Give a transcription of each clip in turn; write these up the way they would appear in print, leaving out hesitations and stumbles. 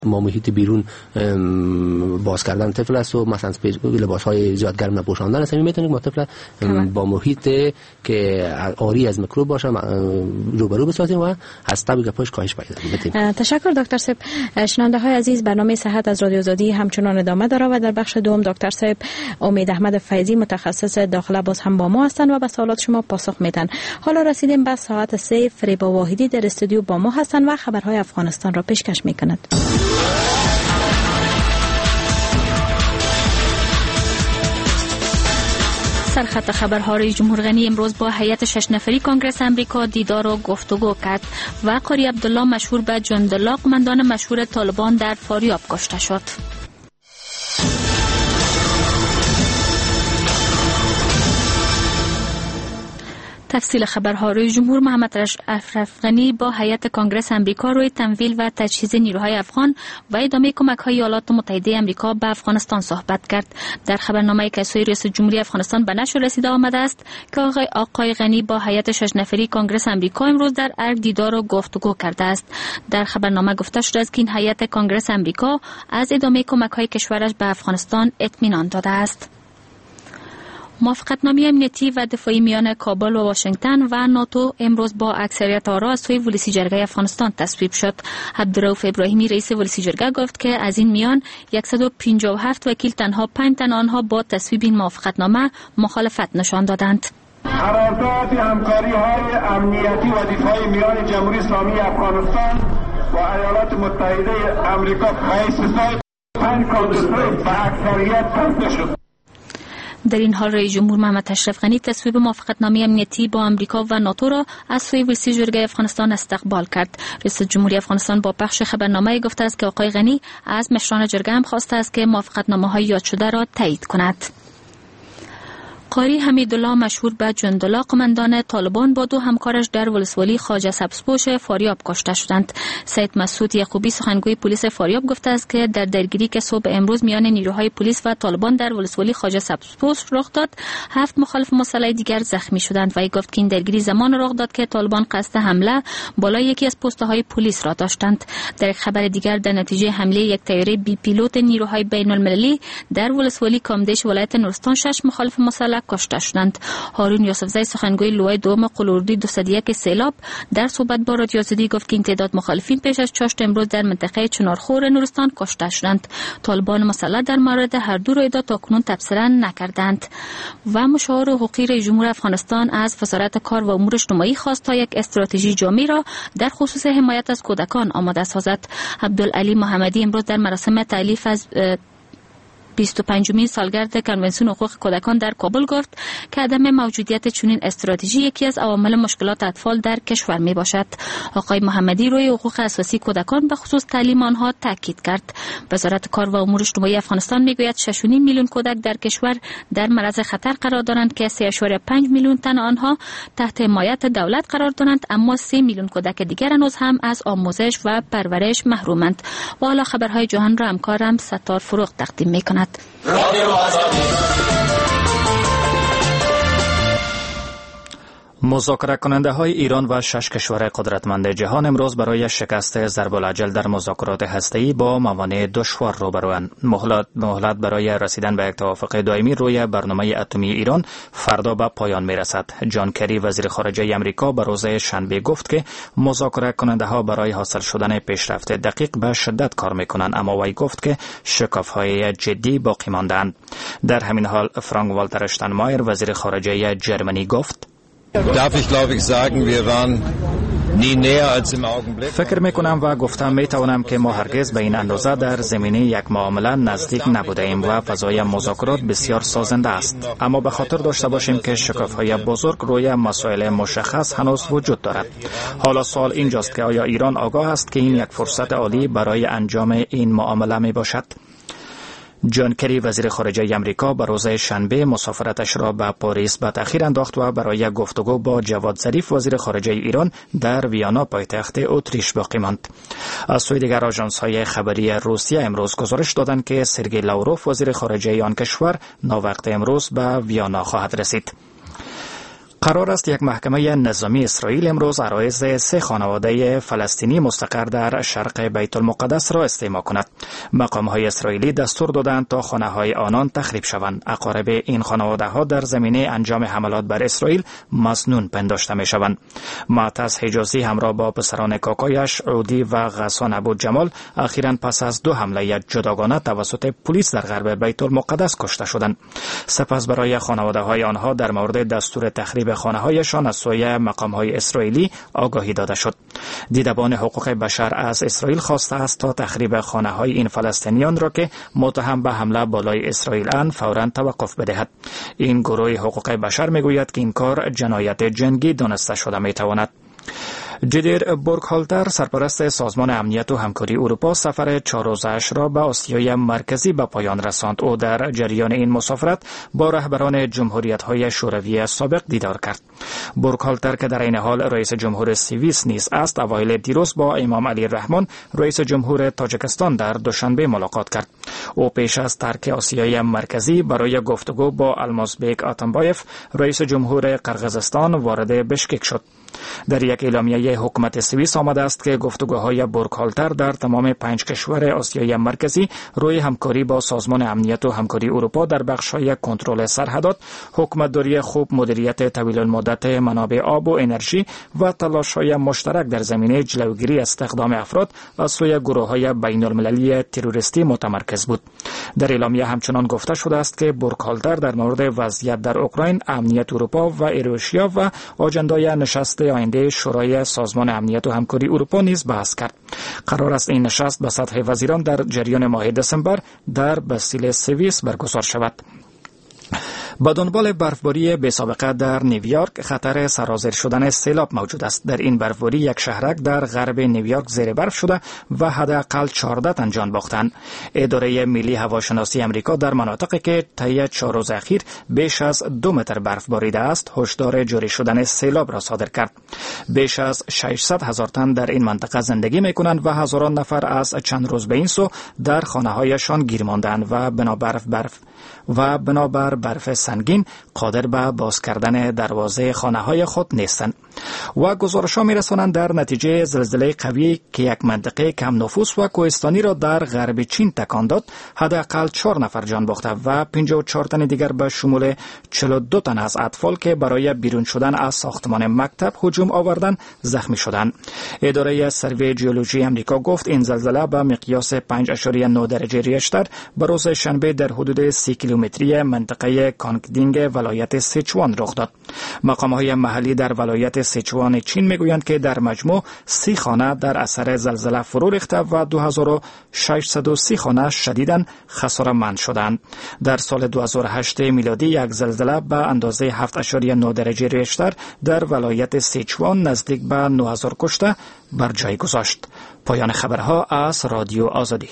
ما محیط بیرون باز کردن طفل است و مثلا لباس‌های زیاد گرم نپوشاندن است، میتونیم با طفل با محیط که عاری از میکروب باشه روبرو بسازیم و از طبیعت پاش کاهش پیدا بدیم. تشکر دکتر صاحب. شنونده‌های عزیز، برنامه صحت از رادیو آزادی همچنان ادامه داره و در بخش دوم دکتر صاحب امید احمد فیضی متخصص داخله باز هم با ما هستند و به سوالات شما پاسخ میدن. حالا رسیدیم به ساعت 3. فریبا واحدی در استودیو با ما هستند و خبرهای افغانستان را پیشکش میکند. سرخط خبرها رئیس جمهور غنی امروز با هیئت 6 نفری کنگره امریکا دیدار و گفتگو کرد و قاری عبدالله مشهور به جندلا قماندان مشهور طالبان در فاریاب کشته شد. تفصیل خبرها. رئیس جمهور محمد اشرف غنی با هیئت کنگره امریکا روی تمویل و تجهیز نیروهای افغان و ادامه کمک‌های ایالات متحده آمریکا به افغانستان صحبت کرد. در خبرنامه‌ای که سوی رئیس جمهوری افغانستان به نشر رسیده آمده است که آقای غنی با هیئت 6 نفری کنگره امریکا امروز در ارگ دیدار و گفتگو کرده است. در خبرنامه گفته شده است که این هیئت کنگره امریکا از ادامه کمک‌های کشورش به افغانستان اطمینان داده است. موافقتنامه امنیتی و دفاعی میان کابل و واشنگتن و ناتو امروز با اکثریت آرا از سوی ولسی جرگه افغانستان تصویب شد. عبدالرؤوف ابراهیمی رئیس ولسی جرگه گفت که از این میان 157 وکیل تنها 5 تن آنها با تصویب این موافقتنامه مخالفت نشان دادند. قرارداد همکاری‌های امنیتی و دفاعی میان جمهوری اسلامی افغانستان و ایالات متحده آمریکا حیث 5 کانگرس به اکثریت تصویب شد. در این حال رئیس جمهور محمد اشرف غنی تصویب موافقتنامه امنیتی با آمریکا و ناتو را از سوی ولسی جرگه افغانستان استقبال کرد. رئیس جمهوری افغانستان با پخش خبرنامه گفته است که آقای غنی از مشران جرگه هم خواسته است که موافقتنامه‌های یاد شده را تایید کند. قاری حمیدالله مشهور به جندلا قماندان طالبان با 2 همکارش در ولسوالی خواجه سبزپوش فاریاب کشته شدند. سید مسعود یعقوبی سخنگوی پلیس فاریاب گفته است که در درگیری که صبح امروز میان نیروهای پلیس و طالبان در ولسوالی خواجه سبزپوش رخ داد 7 مخالف مسلح دیگر زخمی شدند و ای گفت که این درگیری زمان رخ داد که طالبان قصد حمله بالای یکی از پست‌های پلیس را داشتند. در یک خبر دیگر در نتیجه حمله یک طیاره بی پیلوت نیروهای بین‌المللی در ولسوالی کامدیش ولایت نورستان 6 مخالف مسلح کشته شدند. هارون یوسفزی سخنگوی لوای دوم قلوردی 201 سیلاب در صحبت با رادیو آزادی گفت که این تعداد مخالفین پیش از چاشت امروز در منطقه چنارخور نورستان کشته شدند. طالبان مسلح در مورد هر دو رویداد تاکنون تبصره نکردند. و مشاور حقوقی رئیس جمهور افغانستان از وزارت کار و امور اجتماعی خواست تا یک استراتژی جامع را در خصوص حمایت از کودکان آماده سازد. عبدالعلی محمدی امروز در مراسم تألیف از 25مین سالگرد کنونسیون حقوق کودکان در کابل گفت که عدم موجودیت چنین استراتژی یکی از عوامل مشکلات اطفال در کشور می باشد. آقای محمدی روی حقوق اساسی کودکان به خصوص تعلیم آنها تاکید کرد. وزارت کار و امور اجتماعی افغانستان می گوید 6.5 میلیون کودک در کشور در معرض خطر قرار دارند که 3.5 میلیون تن آنها تحت حمایت دولت قرار دارند، اما 3 میلیون کودک دیگر هنوز هم از آموزش و پرورش محرومند. و حالا خبرهای جهان را همکارم ستار فروغ تقدیم می کند. مذاکره کننده های ایران و 6 کشور قدرتمند جهان امروز برای شکست ضرب الاجل در مذاکرات هسته‌ای با موانع دشوار روبروند. مهلت برای رسیدن به یک توافق دائمی روی برنامه اتمی ایران فردا به پایان میرسد. جان کری وزیر خارجه آمریکا به روز شنبه گفت که مذاکره کننده ها برای حاصل شدن پیشرفت دقیق به شدت کار میکنند، اما وی گفت که شکاف‌های جدی باقی مانده‌اند. در همین حال فرانک والتر اشتاینمایر وزیر خارجه جرمنی گفت: فکر میکنم و گفتم میتوانم که ما هرگز به این اندازه در زمینه یک معامله نزدیک نبوده ایم و فضای مذاکرات بسیار سازنده است، اما به خاطر داشته باشیم که شکاف‌های بزرگ روی مسائل مشخص هنوز وجود دارد. حالا سوال اینجاست که آیا ایران آگاه است که این یک فرصت عالی برای انجام این معامله می باشد؟ جان کری وزیر خارجه آمریکا به روز شنبه مسافرتش را به پاریس به تأخیر انداخت و برای گفتگو با جواد ظریف وزیر خارجه ایران در ویانا پایتخت اتریش باقی ماند. از سوی دیگر آژانس‌های خبری روسیه امروز گزارش دادند که سرگئی لاوروف وزیر خارجه آن کشور ناوقت امروز به ویانا خواهد رسید. قرار است یک محکمه نظامی اسرائیل امروز عرایض 3 خانواده فلسطینی مستقر در شرق بیت المقدس را استماع کند. مقام‌های اسرائیلی دستور دادند تا خانه‌های آنان تخریب شوند. اقارب این خانواده‌ها در زمینه انجام حملات بر اسرائیل مسنون پنداشته می‌شوند. معتز حجازی همراه با پسران کاکایش عودی و غسان ابوجمال اخیراً پس از 2 حمله جداگانه توسط پلیس در غرب بیت المقدس کشته شدند. سپس برای خانواده‌های آنها در مورد دستور تخریب خانه‌هایشان از سوی مقام‌های اسرائیلی آگاهی داده شد. دیدبان حقوق بشر از اسرائیل خواسته است تا تخریب خانه‌های این فلسطینیان را که متهم به حمله بالای اسرائیل اند فوراً توقف بدهد. این گروه حقوق بشر میگوید که این کار جنایت جنگی دانسته شده میتواند. جدیر بورکهالتر سرپرست سازمان امنیت و همکاری اروپا سفر 4 روزه‌اش را به آسیای مرکزی به پایان رساند. او در جریان این مسافرت با رهبران جمهوریت‌های شوروی سابق دیدار کرد. بورکهالتر که در این حال رئیس جمهور سوئیس نیز است، اوایل دیروز با امام علی رحمان رئیس جمهور تاجیکستان در دوشنبه ملاقات کرد. او پیش از ترک آسیای مرکزی برای گفتگو با المازبek آتامبایف رئیس جمهور قرقیزستان وارد بشکک شد. در یک اعلامیه حکومت سوئیس آمده است که گفتگوهای بورکهالتر در تمام 5 کشور آسیای مرکزی روی همکاری با سازمان امنیت و همکاری اروپا در بخش‌های کنترل سرحدات، حکومتداری خوب، مدیریت طویل المدت منابع آب و انرژی و تلاش‌های مشترک در زمینه جلوگیری از استخدام افراد از سوی گروه‌های بین‌المللی تروریستی متمرکز بود. در اعلامیه همچنان گفته شده است که بورکهالتر در مورد وضعیت در اوکراین، امنیت اروپا و ایروشیا و آجندای نشست آینده شورای سازمان امنیت و همکاری اروپا نیز بحث کرد. قرار است این نشست به سطح وزیران در جریان ماه دسامبر در بسیل سوئیس برگزار شود. با دنبال برفباری بی‌سابقه در نیویورک خطر سرازیر شدن سیلاب موجود است. در این برفباری یک شهرک در غرب نیویورک زیر برف شده و حداقل 14 تن جان باختند. اداره ملی هواشناسی امریکا در مناطقی که طی 4 روز اخیر بیش از 2 متر برف باریده است، هشدار جاری شدن سیلاب را صادر کرد. بیش از 600,000 تن در این منطقه زندگی می‌کنند و هزاران نفر از چند روز به این سو در خانه‌هایشان گیر ماندند و بنابر برف سنگین قادر به باز کردن دروازه خانه‌های خود نیستند. و گزارش‌ها می‌رسانند در نتیجه زلزله قوی که یک منطقه کم نفوس و کوهستانی را در غرب چین تکان داد، حداقل 4 نفر جان باخته و 54 تن دیگر به شمول 42 تن از اطفال که برای بیرون شدن از ساختمان مکتب هجوم آوردند زخمی شدند. اداره سروی ژئولوژی آمریکا گفت این زلزله به مقیاس 5.9 درجه ریشتر به روز شنبه در حدود 30 کیلومتری منطقه کانگدینگ ولایت سیچوان رخ داد. مقام‌های محلی در ولایت سیچوان چین میگویند که در مجموع 30 خانه در اثر زلزله فرو ریخته و 2630 خانه شدیداً خساره‌مند شدند. در سال 2008 میلادی یک زلزله به اندازه 7.9 درجه ریشتر در ولایت سیچوان نزدیک به 9000 کشته بر جای گذاشت. پایان خبرها از رادیو آزادی.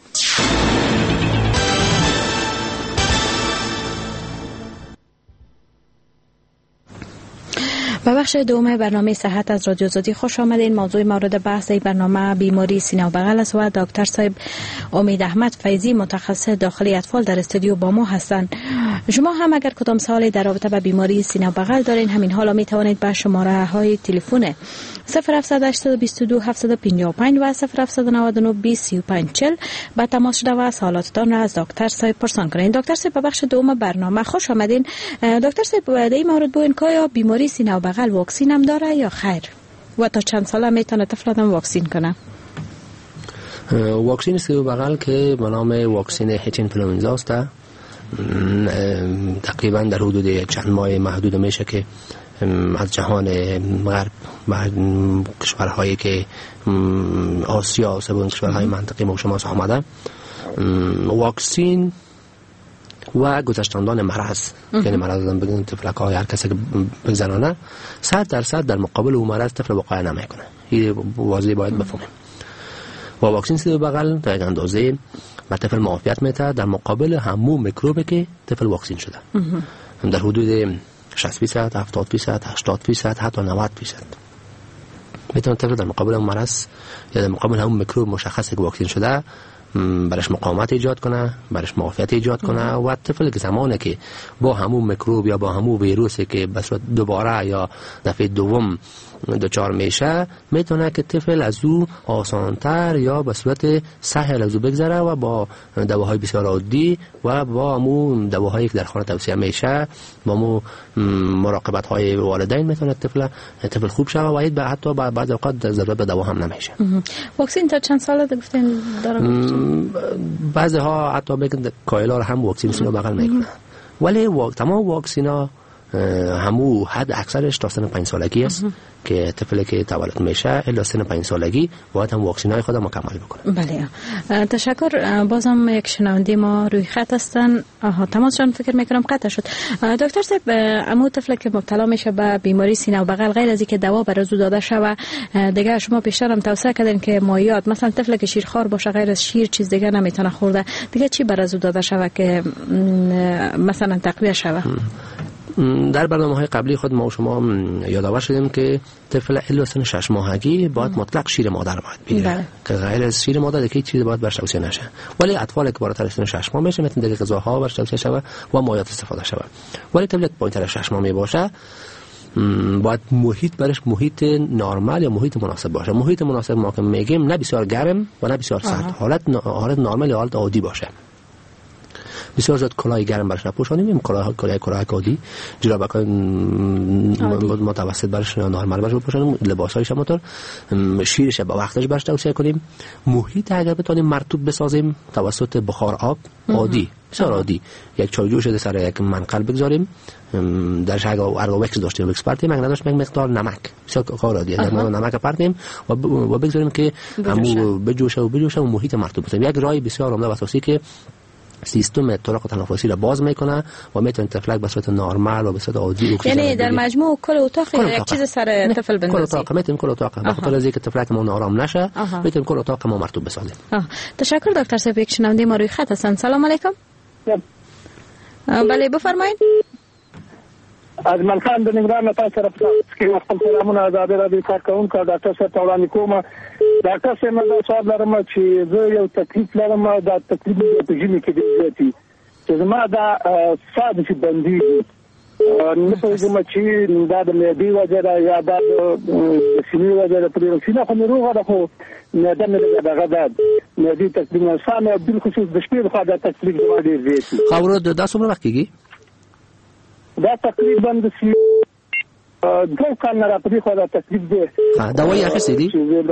به بخش دوم برنامه صحت از رادیو آزادی خوش آمدین. موضوع مورد بحث این برنامه بیماری سینه و بغل است و دکتر صاحب امید احمد فیضی متخصص داخلی اطفال در استودیو با ما هستند. شما هم اگر کدام سوالی در رابطه با بیماری سینه و بغل دارین، همین حالا می توانید به شماره های تلفن 0782 755 و 0799 203540 با تماس شده و سوالاتتان را از دکتر صاحب پرسان کنید. دکتر صاحب به بخش دوم برنامه خوش آمدین. دکتر صاحب در این مورد بگوین که آیا بیماری سینه و بغل واکسین هم داره یا خیر؟ و تا چند ساله میتونه طفل آدم واکسین کنه؟ واکسین سینه و بغل که به نام واکسین هچ اینفلوئنزا است، تقریبا در حدود چند ماه محدود میشه که از جهان غرب و کشورهایی که آسیا و کشورهای منطقه ما شما آمده. واکسین و گذشتاندن مرض، یعنی مرض بدون طفلک‌های هر کسی که بگذرانه 100% در مقابل اون مرض طفل وقایع نمیکنه. این واضح باید بفهمیم. و واکسین سینه و بغل در یک اندازه به طفل معافیت میده در مقابل همون میکروبی که طفل واکسین شده. در حدود 60%، 70%، 80%، حتی 90% میتونه طفل در مقابل اون مرض یا در مقابل همون میکروب مشخصی که واکسین شده برش مقاومت ایجاد کنه، برش معافیت ایجاد کنه و طفل که زمانی که با همون میکروب یا با همون ویروسی که به صورت دوباره یا دفعه دوم دچار میشه، میتونه که طفل از او آسانتر یا به صورت سهل از او بگذره و با دواهای بسیار عادی و با همون دواهایی که در خانه توصیه میشه، با همون مراقبت های والدین میتونه طفل خوب شه و به حتی بعض اوقات ضرورت به دوا هم نمیشه. واکسن تا چند ساله گفتین داره؟ بعضی ها حتی میگن کایلا رو هم واکسن رو بغل میکنن، ولی تمام واکسینا همو حد اکثرش تا سن 5 سالگی است که طفلی که تولد میشه الا سن 5 سالگی باید هم واکسینای خود مکمل بکنه. بله، تشکر. بازم یک شنونده ما روی خط هستن. تماسشان فکر میکنم قطع شد. دکتر صاحب، امو طفلی که مبتلا میشه به بیماری سینه و بغل، غیر از اینکه دوا برای داده شوه، دیگه شما پیشتر هم توصیه کردین که مایعات، مثلا طفلی که شیرخوار باشه غیر از شیر چیز دیگه نمیتونه خورده، دیگه چی برای داده شوه که مثلا تقویه شوه؟ در برنامه‌های قبلی خود ما و شما یادآور شدیم که طفل الا سن 6 ماهگی باید مطلق شیر مادر باید بگیره که غیر از شیر مادر دیگه چیزی باید برش توصیه نشه. ولی اطفالی که بالاتر از سن 6 ماه میشه میتونه دیگه غذاها برش توصیه شوه و مایعات استفاده شوه. ولی طفل بالاتر از 6 ماه می باشه باید محیط برش محیط نرمال یا محیط مناسب باشه. محیط مناسب ما که میگیم نه بسیار گرم و نه بسیار سرد، حالت نرمال یا حالت عادی باشه. بسیار زیاد کلاه گرم برش نپوشانیم، کلاه عادی جورابک متوسط برش نرمال برش بپوشانیم، لباسایش هم همونطور، شیرش با وقتش برش توصیه کنیم. محیط اگر بتونیم مرطوب بسازیم توسط بخار آب عادی، بسیار عادی، یک چایجوش در سر یک منقل بگذاریم، درش اگر وکس داشتیم وکس پرتیم، اگر نداشت یک مقدار نمک، بسیار کار عادیه، نمک پرتیم و بگذاریم که همو بجوشه و محیط مرطوب بسازیم. یک راه بسیار عمده و اساسی که سیستم طرق تنفسی را باز میکنه و میتونه طفلک به صورت نرمال و به صورت عادی اکسیژن، یعنی در مجموع کل اتاق یک چیز سر طفل بندازی. کل اتاق میتونیم کل اتاق به خاطر از اینکه طفلک ما آرام نشه میتونیم کل اتاق ما مرطوب بسازیم. تشکر دکتر صاحب. یک شنونده ما روی خط هستن. سلام علیکم. بله بفرمایید. از من خان د نگران تاسو سره که خپل سلامونه آزاد را کارکون کا ډاکټر صاحب وړاندې کوم. ډاکټر صاحب دا سوال لرم چې زه یو تکلیف لرم، دا تکلیف په ژمي کې دی چې زما دا ساده چې بندي نه پوهېږم چې دا د معدې وجه ده یا دا د سینې وجه ده. پرې سینه خو مې روغه ده خو معده مې دغه ده معدې تکلیف سامه بالخصوص د شپې لخوا دا تکلیف زما ډېر زیات دی. خاورو دا څومره وخت کېږي؟ دا تقریبا د 2 کال نه راپدې خو دا تکلیف دی. دوايي اخیستې دي؟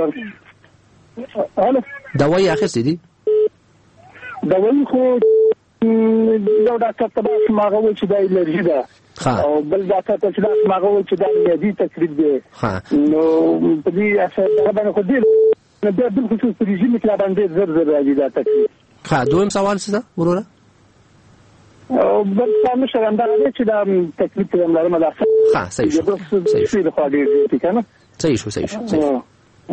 دوايي اخیستې دي؟ دوايي خو یو ډاکټر ته ماغه وایي چې دا الرجي ده او بل ډاکټر ته چې ماغه وایي چې دا معدې تکلیف دی. نو په دې اساس دا باندې خو دې نه د بالخصوص رژیم کې باندې زر راځي دا تکلیف. دویم سوال څه ده وروره؟ او بل څه نشه اندازه چې دا تکلیف هم لرم دا. صحیح شو. صحیح شو.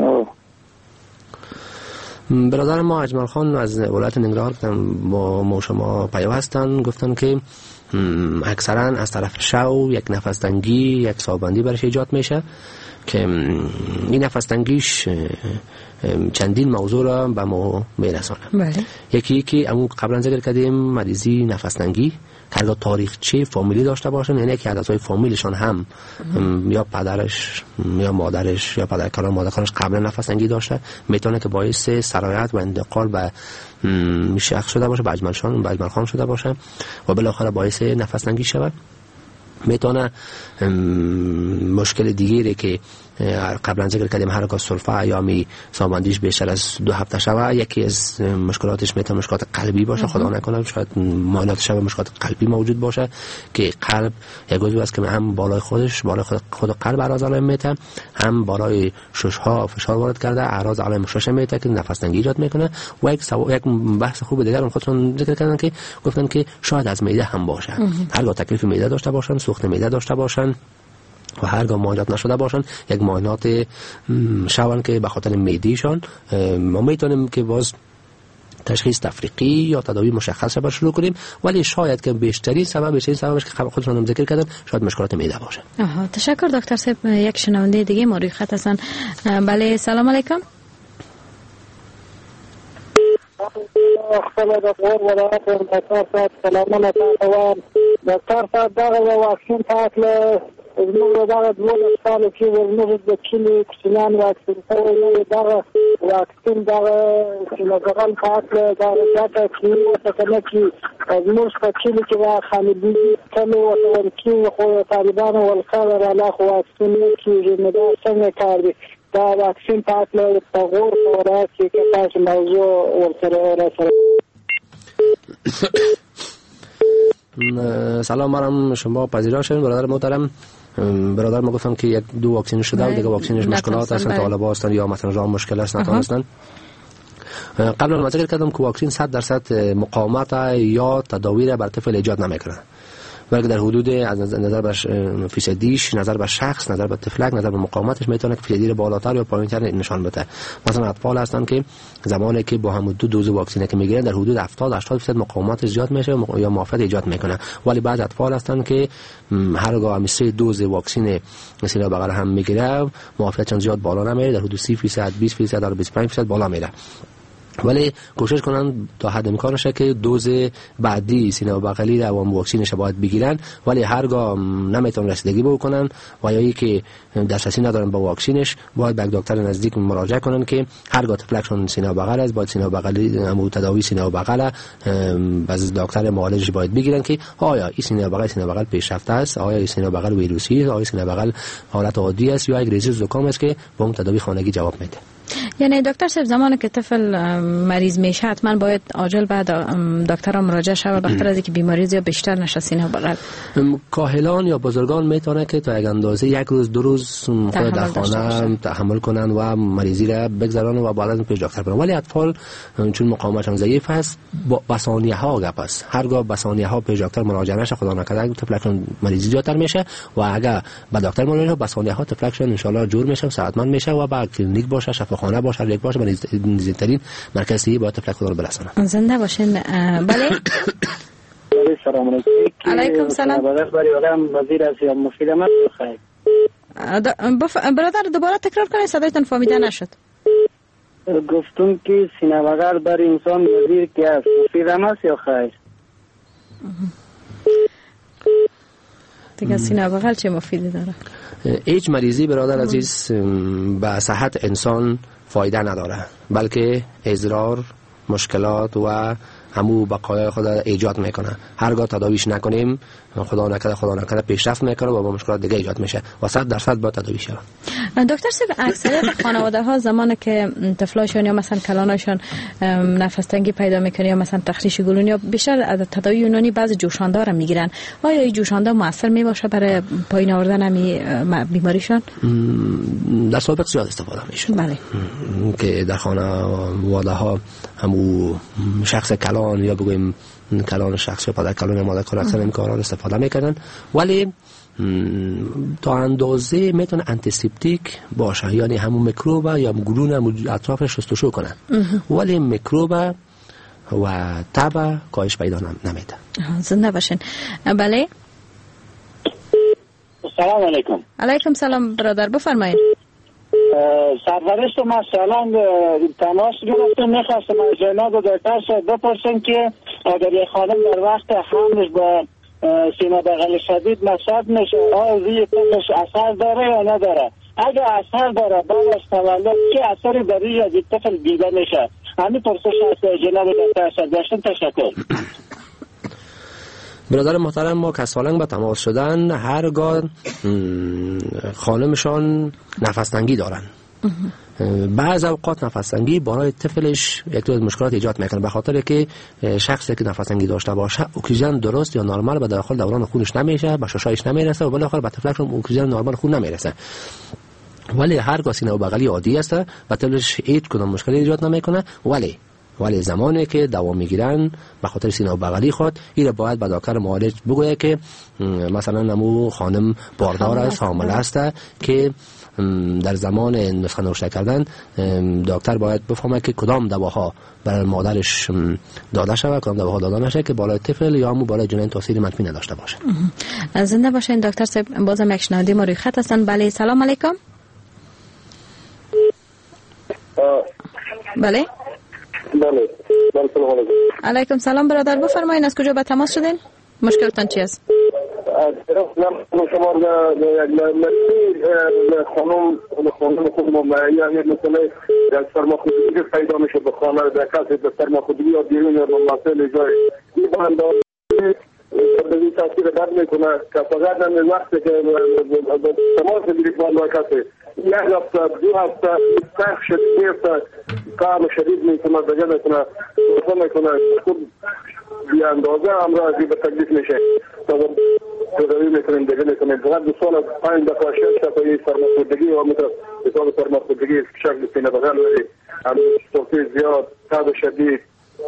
برادر ما اجمل خان از ولایت ننگرهار با ما شما پیوستن، گفتن که اکثرا از طرف شو یک نفس تنگی، یک ساغبندی برش ایجاد میشه که این نفس تنگیش چندین موضوع را به ما میرسانه. یکی که امون قبلا ذکر کردیم مریضی نفس تنگی که اگر تاریخچه فامیلی داشته باشن، یعنی که اعضای فامیلشان هم یا پدرش یا مادرش یا پدرکاران مادرکارش قبلا نفس تنگی داشته، میتونه که باعث سرایت و انتقال به شخص شده باشه، به اجمل خان شده باشه و بالاخره باعث نفس تنگی شود. میتونه مشکل دیگری که قبلا ذکر کردیم حرکت سلفه یا می ساماندیش بیشتر از 2 هفته شوه، یکی از مشکلاتش میتونه مشکلات قلبی باشه، خدا نکنه شاید معاینات شوه مشکلات قلبی موجود باشه که قلب یک عضو است که هم بالای خود قلب اعراض علائم میته، هم بالای ششها فشار وارد کرده اعراض علائم شش میته که نفس تنگی ایجاد میکنه. و یک بحث خوب دیگر اون خودشون ذکر کردن که گفتن که شاید از معده هم باشه، هرگاه تکلیف معده داشته باشن، سوخت معده داشته باشن و هرگاه معاینات نشده باشن، یک معاینات شوان که به خاطر معده‌شان ما میتونیم که باز تشخیص تفریقی یا تداوی مشخص را شروع کنیم. ولی شاید که بیشترین سببش که خودشون هم ذکر کردن شاید مشکلات معده باشه. تشکر دکتر صاحب. یک شنونده دیگه ما روی خط هستن. بله سلام علیکم. خپل د غور ولایت دکتر صاحب سلامونه تاسو دکتر صاحب دا واکسین تاسو زموږ دا 12 سال کې ورنوځي د کلی کوچنیان واکسین کوي دا واکسین دا لګول خاطر دا راځي چې څنګه چې زموږ په کلی کې وا خالدي کله ورکی خو طالبانو ولکار علاوه واکسین کې نه دا څنګه کار دی دا واکسین تاسو په غور ولایت کې تاسو موضوع ورسره سلام مرم شما پذیرا شدین برادر محترم. برادر ما گفتم که یک دو واکسین شده و دیگه واکسینش مشکلات هستن طالب هستن یا مثلا راه مشکل است نتونستن. قبلا ما ذکر کردم که واکسین 100% مقاومت یا تداوی را بر طفل ایجاد نمیکنه، بلکه در حدود از نظر به فیصدیش، نظر به شخص، نظر به طفلک، نظر به مقاومتش میتونه که فیصدی بالاتر یا پایینتر نشان بده. مثلا اطفال هستن که زمانی که با هم دو دوز واکسینه که میگیرن در حدود 70-80% مقاومت زیاد میشه یا معافیت ایجاد میکنه، ولی بعض اطفال هستن که هرگاه هم 3 دوز واکسین سینه بغل هم میگیره معافیتشون زیاد بالا نمیره، در حدود 30%، 20% تا 25% بالا میره. ولی کوشش کنن تا حد امکانشه که دوز بعدی سینه و بغلی را و واکسینش باید بگیرن، ولی هرگاه نمیتونن رسیدگی بکنن و یا که دسترسی ندارن با واکسینش باید به دکتر نزدیک مراجعه کنن که هرگاه طفلشون سینه و بغل است باید سینه و بغلی هم تداوی سینه و بغل از دکتر معالج باید بگیرن که آیا این سینه و بغل پیشرفته است، آیا این سینه و بغل ویروسی است، آیا سینه و بغل حالت عادی است یا یک ریزش زکام است که با اون تداوی خانگی جواب میده. یعنی دکتر صاحب زمانی که طفل مریض میشه حتما باید عاجل بعد دکتر مراجعه شود بخاطر از اینکه بیماری زیاد بیشتر نشه سینه و بغل. کاهلان یا بزرگان میتونه که تا یک اندازه 1 روز 2 روز خود در خانه تحمل کنن و مریضی را بگذرانن و بعد از پیش دکتر برن، ولی اطفال چون مقاومتشون ضعیف است با بسانیه ها گپ است، هرگاه بسانیه ها پیش دکتر مراجعه نشه خدا نکرده طفلشون مریضی زیادتر میشه و اگر به دکتر مراجعه بسانیه ها طفلشون ان شاء الله جور میشه، صحتمند میشه و با کلینیک باشه، شفاخانه باشه، یک باشه به نزدیکترین مرکز صحی باید طفلک رو برسانه. زنده باشین. بله سلام علیکم. سلام وزیر از مفید من بخیر. برادر دوباره تکرار کنید صدایتان فهمیده نشد. گفتم که سینه بغل بر انسان وزیر که است مفید است یا خیر؟ دیگه سینه بغل چه مفیدی داره؟ هیچ مریضی برادر عزیز به صحت انسان فایده نداره، بلکه اضرار، مشکلات و همو بقایای خود ایجاد میکنه. هرگاه تداویش نکنیم خدا نکرده پیشرفت میکنه و با مشکلات دیگه ایجاد میشه و 100% با تداوی شود. دکتر صاحب اکثریت خانواده ها زمانی که طفلاشون یا مثلا کلانشون نفس تنگی پیدا میکنه یا مثلا تخریش گلون یا بیشتر از تداوی یونانی بعض جوشانده را میگیرن، آیا این جوشانده مؤثر میباشه برای پایین آوردن بیماریشون؟ در سابق زیاد استفاده میشه. بله. که در خانواده ها همو شخص کلان یا بگویم کلان شخص یا پدر کلان یا مادر کلان اکثر این کاران استفاده میکنن، ولی تا اندازه میتونه انتیسپتیک باشه، یعنی همون میکروب یا گلون اطرافش شستشو کنن، ولی میکروب و تب کاهش پیدا نمیده. زنده باشین. بله. سلام علیکم. علیکم سلام برادر بفرمایید. سرپرست مثلا تماس گرفتم میخواستم از جناب دکتر صاحب بپرسم که اگر یک خانم در وقت حملش با سینه بغل شدید مصاب میشه آیا روی طفلش اثر داره یا نداره؟ اگر اثر داره بعد از تولد چه اثری در روی طفل دیده میشه؟ همین پرسش از جناب دکتر صاحب داشتم. تشکر. برادر محترم ما که سالنگ به تماس شدن هرگاه خانمشان نفس تنگی دارن، بعض اوقات نفس تنگی برای طفلش یک دو مشکلات ایجاد میکنه به خاطر که شخصی که نفس تنگی داشته باشه اکسیژن درست یا نرمال به داخل دوران خونش نمیشه، به ششایش نمیرسه و بالاخره به طفلش اکسیژن نرمال خون نمیرسه. ولی هرگاه سینه و بغلی عادی است و طفلش هیچ کدام مشکلی ایجاد نمیکنه، ولی زمانی که دوا میگیرن به خاطر سینه و بغلی خود این باید به دکتر معالج بگویه که مثلا نمو خانم باردار است، حامل است که در زمان نسخه نوشته کردن دکتر باید بفهمه که کدام دواها برای مادرش داده شود، کدام دواها داده نشه که بالای طفل یا همون بالای جنین تاثیر منفی نداشته باشه. زنده باشین دکتر صاحب. بازم یک شنونده ما روی خط هستن. بله سلام علیکم. بله بله علیکم سلام برادر، بفرمایید از کجا به تماس شدین؟ مشکلتان چی است؟ شما خانم خود ممیه مثلا در سرماخوردگی پیدا میشه به خانه در کسی به سرماخوردگی یا بیرون یا به مسئله جای این بندازه به این تاثیر بد میکنه که فقط هم وقتی که تماس بگیرید با کسی یک هفته دو هفته سخت شدید میفته کار شدید میکنه دیگه میکنه خود بی اندازه امراض به تکلیف میشه تداوی میکنیم دیگه میکنیم فقط 2 سال 5 دفعه 6 دفعه این سرماخوردگی یا مثل مثال سرماخوردگی شکل سینه بغل ولی صوتی زیاد تب شدید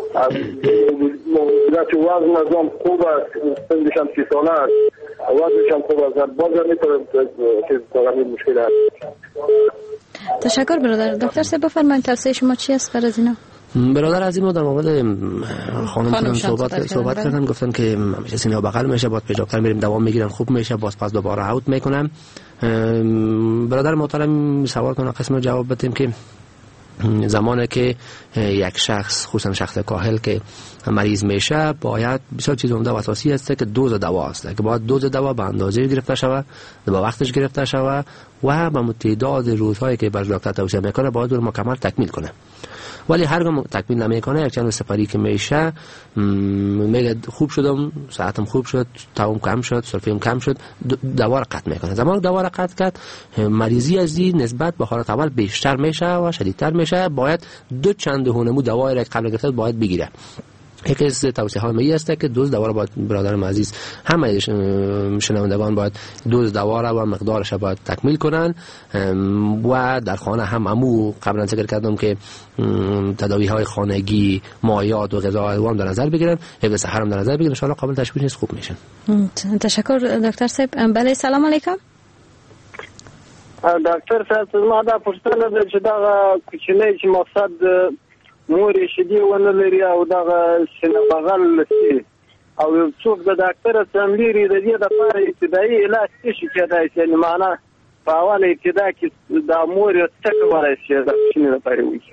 موجودات وزن ازم خوب است سنش هم 30 ساله است وزنش هم خوب است بازم میتونه چیز دارم مشکل است. تشکر برادر. دکتر صاحب بفرمایید توصیه شما چی است برای اینا؟ برادر عزیز ما در مورد خانم صحبت کردن، گفتن که همیشه سینه بغل میشه، باید پیش دکتر میریم دوام میگیرن خوب میشه، باز پس دوباره اوت میکنن. برادر محترم سوال کنه قسم جواب بدیم که زمانی که یک شخص خصوصا شخص کاهل که مریض میشه باید بسیار چیز عمده و اساسی است که دوز دوا است که باید دوز دوا به اندازه گرفته شود، به وقتش گرفته شود و به تعداد روزهایی که بر دکتر توصیه میکنه باید رو مکمل تکمیل کنه. ولی هرگاه تکمیل نمیکنه یک چند سپری که میشه میگه خوب شدم، ساعتم خوب شد، تاوم کم شد، سلفیم کم شد، دوا را قطع میکنه. زمان دوا را قطع کرد مریضی از این نسبت به حالت اول بیشتر میشه و شدیدتر میشه، باید 2 چندهونمو دوای را قبل گرفته باید بگیره. یکی از توصیه ها می است که دوز دوا را باید برادرم عزیز همه شنوندگان باید دوز دوا را و مقدارش باید تکمیل کنن و در خانه هم امو قبلا ذکر کردم که تداوی های خانگی، مایعات و غذا هم در نظر بگیرن، حفظ صحت هم در نظر بگیرن، ان شاء الله قابل تشخیص نیست، خوب میشن. تشکر دکتر صاحب. بله سلام علیکم. دکتر صاحب ما دا پوښتنه ده چې دا کوچنی چې مقصد مور شدی ونه لري او دا سینه بغل لسی او یو څوک د ډاکټر سم لري د دې لپاره ابتدایي علاج څه کېدای شي؟ یعنی معنا په اول ابتدا کې د مور څه کولای شي د شنو لپاره وي؟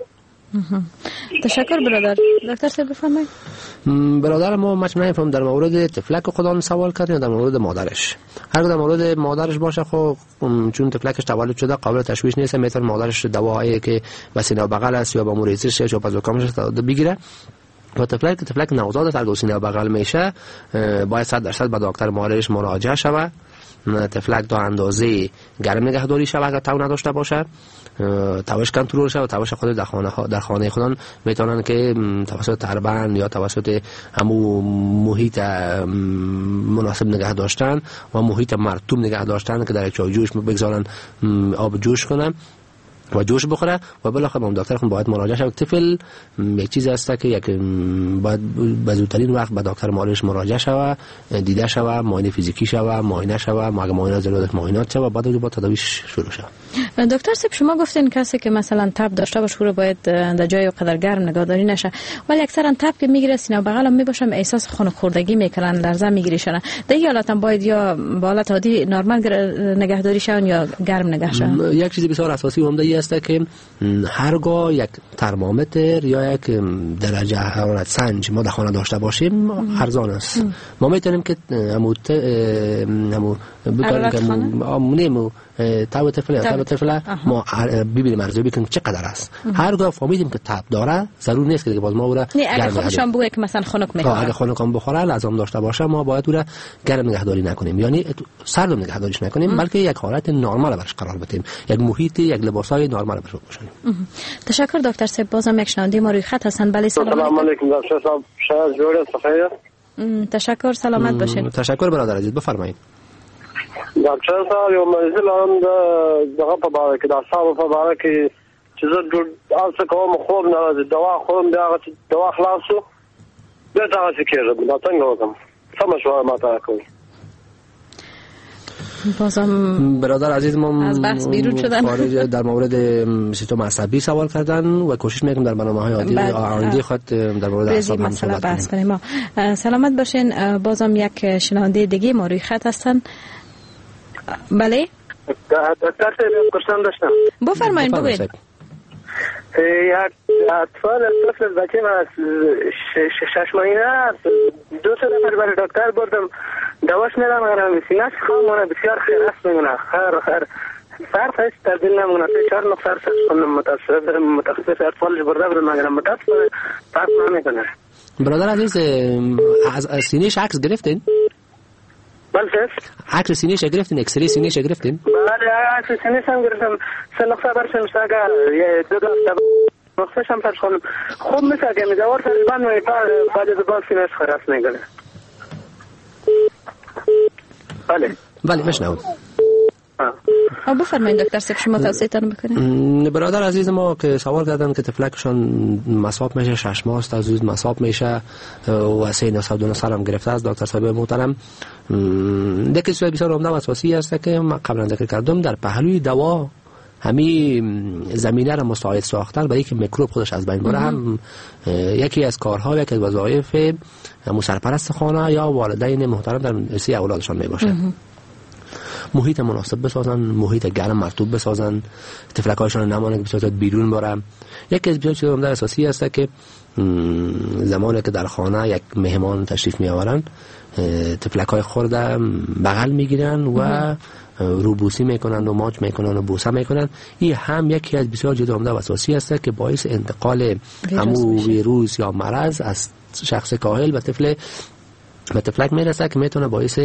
تشکر برادر. دکتر صاحب بفرمایید. برادر ما نمیفهم در مورد تفلک خودان سوال کردن یا در مورد مادرش؟ هر در مورد مادرش باشه خب چون تفلکش تولد شده قابل تشویش نیست، میتونه مادرش دواهایی که به سینه بغل است یا به موریزش یا به زکامش بگیره. و تفلک نوزاد در سینه بغل میشه باید 100% به دکتر مادرش مراجعه شود. تفلک تا اندازه گرم نگهداری شود اگر تو نداشته باشه، توش کنترل شود. توش خود در خانه خودان میتونن که توسط تربند یا توسط همو محیط مناسب نگه داشتن و محیط مرطوب نگه داشتن که در چای جوش بگذارن آب جوش کنن و جوش بخوره و بالاخره با دکتر خون باید مراجعه شود. طفل یک چیز است که یک باید به زودترین وقت به دکتر مالش مراجعه شود، دیده شود، معاینه فیزیکی شود، معاینه شود، اگه معاینه ضرورت معاینات شود، بعد با تداویش شروع شود. دکتر صاحب شما گفتین کسی که مثلا تب داشته باشه رو باید در جای قدر گرم نگهداری نشه، ولی اکثرا تب که میگیره سینه بغل هم میباشم احساس خنک خوردگی میکنن، لرزه میگیریشن. در این حالت هم باید یا به حالت عادی نرمال نگهداری شون یا گرم نگه شون. یک چیز بسیار اساسی عمده است که هرگاه یک ترمامتر یا یک درجه حرارت سنج ما در خانه داشته باشیم ارزان است. ما میتونیم که همو بکنیم که نمو تاب طفل ما ببینیم ارزیابی کنیم چقدر است. هرگاه فهمیدیم که تب داره ضرور نیست که باز ما او را اگه خودشان بگه که مثلا خنک میخوره، اگه خنک هم بخوره لازم داشته باشه ما باید او را گرم نگهداری نکنیم، یعنی سرد نگهداریش نکنیم، بلکه یک حالت نرمال برش قرار بدیم، یک محیط یک لباسای نرمال برش بپوشانیم. تشکر دکتر صاحب. بازم یک شنونده ما روی خط هستن. بله سلام علیکم دکتر صاحب. شب جوړ صحیح. تشکر سلامت باشین. تشکر برادر عزیز بفرمایید. دکتر صاحب یو مریض لرم دغه په باره کې د اعصابو په باره کې چې زه هڅه کوم خوب نه راځي، دوا خورم بیا هغه دوا خلاص شو بیا دغسې کېږم، دا څنګه وکړم؟ څه مشوره ماته راکوئ؟ بازم برادر عزیز ما از بحث بیرون شدن در مورد سیستم عصبی سوال کردن و کوشش میکنم در برنامه‌های آینده خود در مورد اعصاب هم صحبت کنیم. سلامت باشین. بازم یک شنونده دیگه ما روی خط هستن. بله دکتر صاحب کوشش داشتم. بفرمایید بگوید. یک اطفال طفل بچه من 6 ماهه است. 2 دفعه برای دکتر بردم دواش ندم اگر سینه‌اش خامونه بسیار خرس میمونه خیر فرق است تبدیل نمونه 4 نقطه کنم متخصص اطفالش برده بودم مگر متاسفانه فرق نمیکنه. برادر عزیز از سینه‌اش عکس گرفتین؟ بله عکس سینه‌اش گرفتین؟ اکسری سینه‌اش گرفتین؟ بله عکس سینه‌اش هم گرفتم 3 نقطه برشم ساگا 2 نقطه نقطه هم فرش کنم خوب میشه که میدوار تقریبا بعد از باز سینه‌اش خرس میگنه. بله بشنوم. بفرمایید دکتر صاحب شما توصیه‌تان بکنید. برادر عزیز ما که سوال کردن که طفلکشان مصاب میشه 6 ماه است از مصاب میشه و 3 سال هم گرفته است. دکتر صاحب محترم دیگه چیز بسیار عمده و اساسی است که من قبلا ذکر کردم در پهلوی دوا همین زمینه را مساعد ساختن برای که میکروب خودش از بین بره هم یکی از کارها یکی از وظایف سرپرست خانه یا والدین محترم در ارث اولادشان میباشه. محیط مناسب بسازن، محیط گرم مرطوب بسازن، طفلک‌هایشان نمانه که بسازن بیرون برن. یکی از چیزهای عمده اساسی است که زمانی که در خانه یک مهمان تشریف میآورن طفلک‌های خرده بغل میگیرن و روبوسی میکنن و ماچ میکنن و بوسه میکنن. این هم یکی از بسیار جدا عمده و اساسی است که باعث انتقال همون ویروس یا مرض از شخص کاهل به طفلک میرسه که میتونه باعث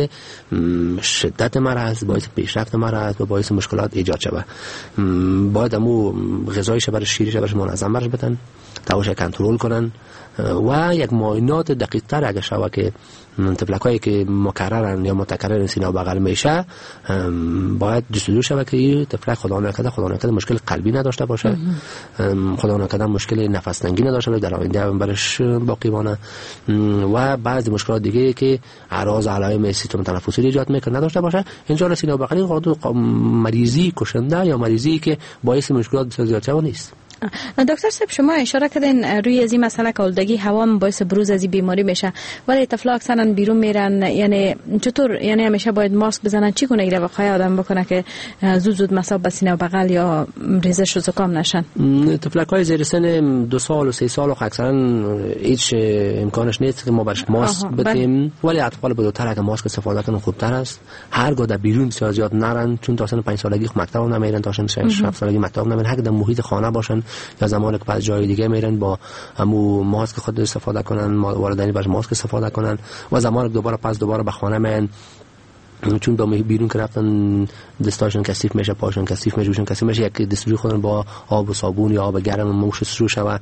شدت مرض، باعث پیشرفت مرض و باعث مشکلات ایجاد شود. باید همو غذایش برای شیرش برای منظم برش بدن، تواش کنترل کنن و یک معاینات دقیق تر اگه شوه که طفلکایی که مکررن یا متکرر سینه و بغل میشه باید جستجو شوه که این طفلک خدا نکرده مشکل قلبی نداشته باشه، خدا نکرده مشکل نفس تنگی نداشته باشه در آینده برش باقی مانه و بعضی مشکلات دیگه که اعراض علائم سیستم تنفسی ایجاد میکنه نداشته باشه. اینجا سینه و بغل مریضی کشنده یا مریضی که باعث مشکلات بسیار زیاد شوه نیست. دکتر صاحب شما اشاره کردین روی از این مسئله که آلودگی هوا باعث بروز از این بیماری میشه، ولی طفلا اکثرا بیرون میرن، یعنی چطور یعنی همیشه باید ماسک بزنن؟ چگونه این وقایع آدم بکنه که زود مصاب به سینه و بغل یا ریزش و زکام نشن؟ طفلکای زیر سن 2 سال و 3 سال اکثرا هیچ امکانش نیست که ما برش ماسک بدیم، ولی اطفال بزرگتر اگه ماسک استفاده کنن خوبتر است. هرگاه در بیرون بسیار زیاد نرن، چون تا سن 5 سالگی مکتب نمیرن، تا سن 6 سالگی مکتب نمیرن، هر در محیط خانه باشن یا زمانی که بعد جای دیگه میرن با همو ماسک خود استفاده کنن، والدین باش ماسک استفاده کنن و زمانی که دوباره به خانه میان چون با بیرون که رفتن دستاشون کثیف میشه، پاشون کثیف میشه، جوشون کثیف میشه، یک دستشویی خودن با آب و صابون یا آب گرم موش شروع شوه،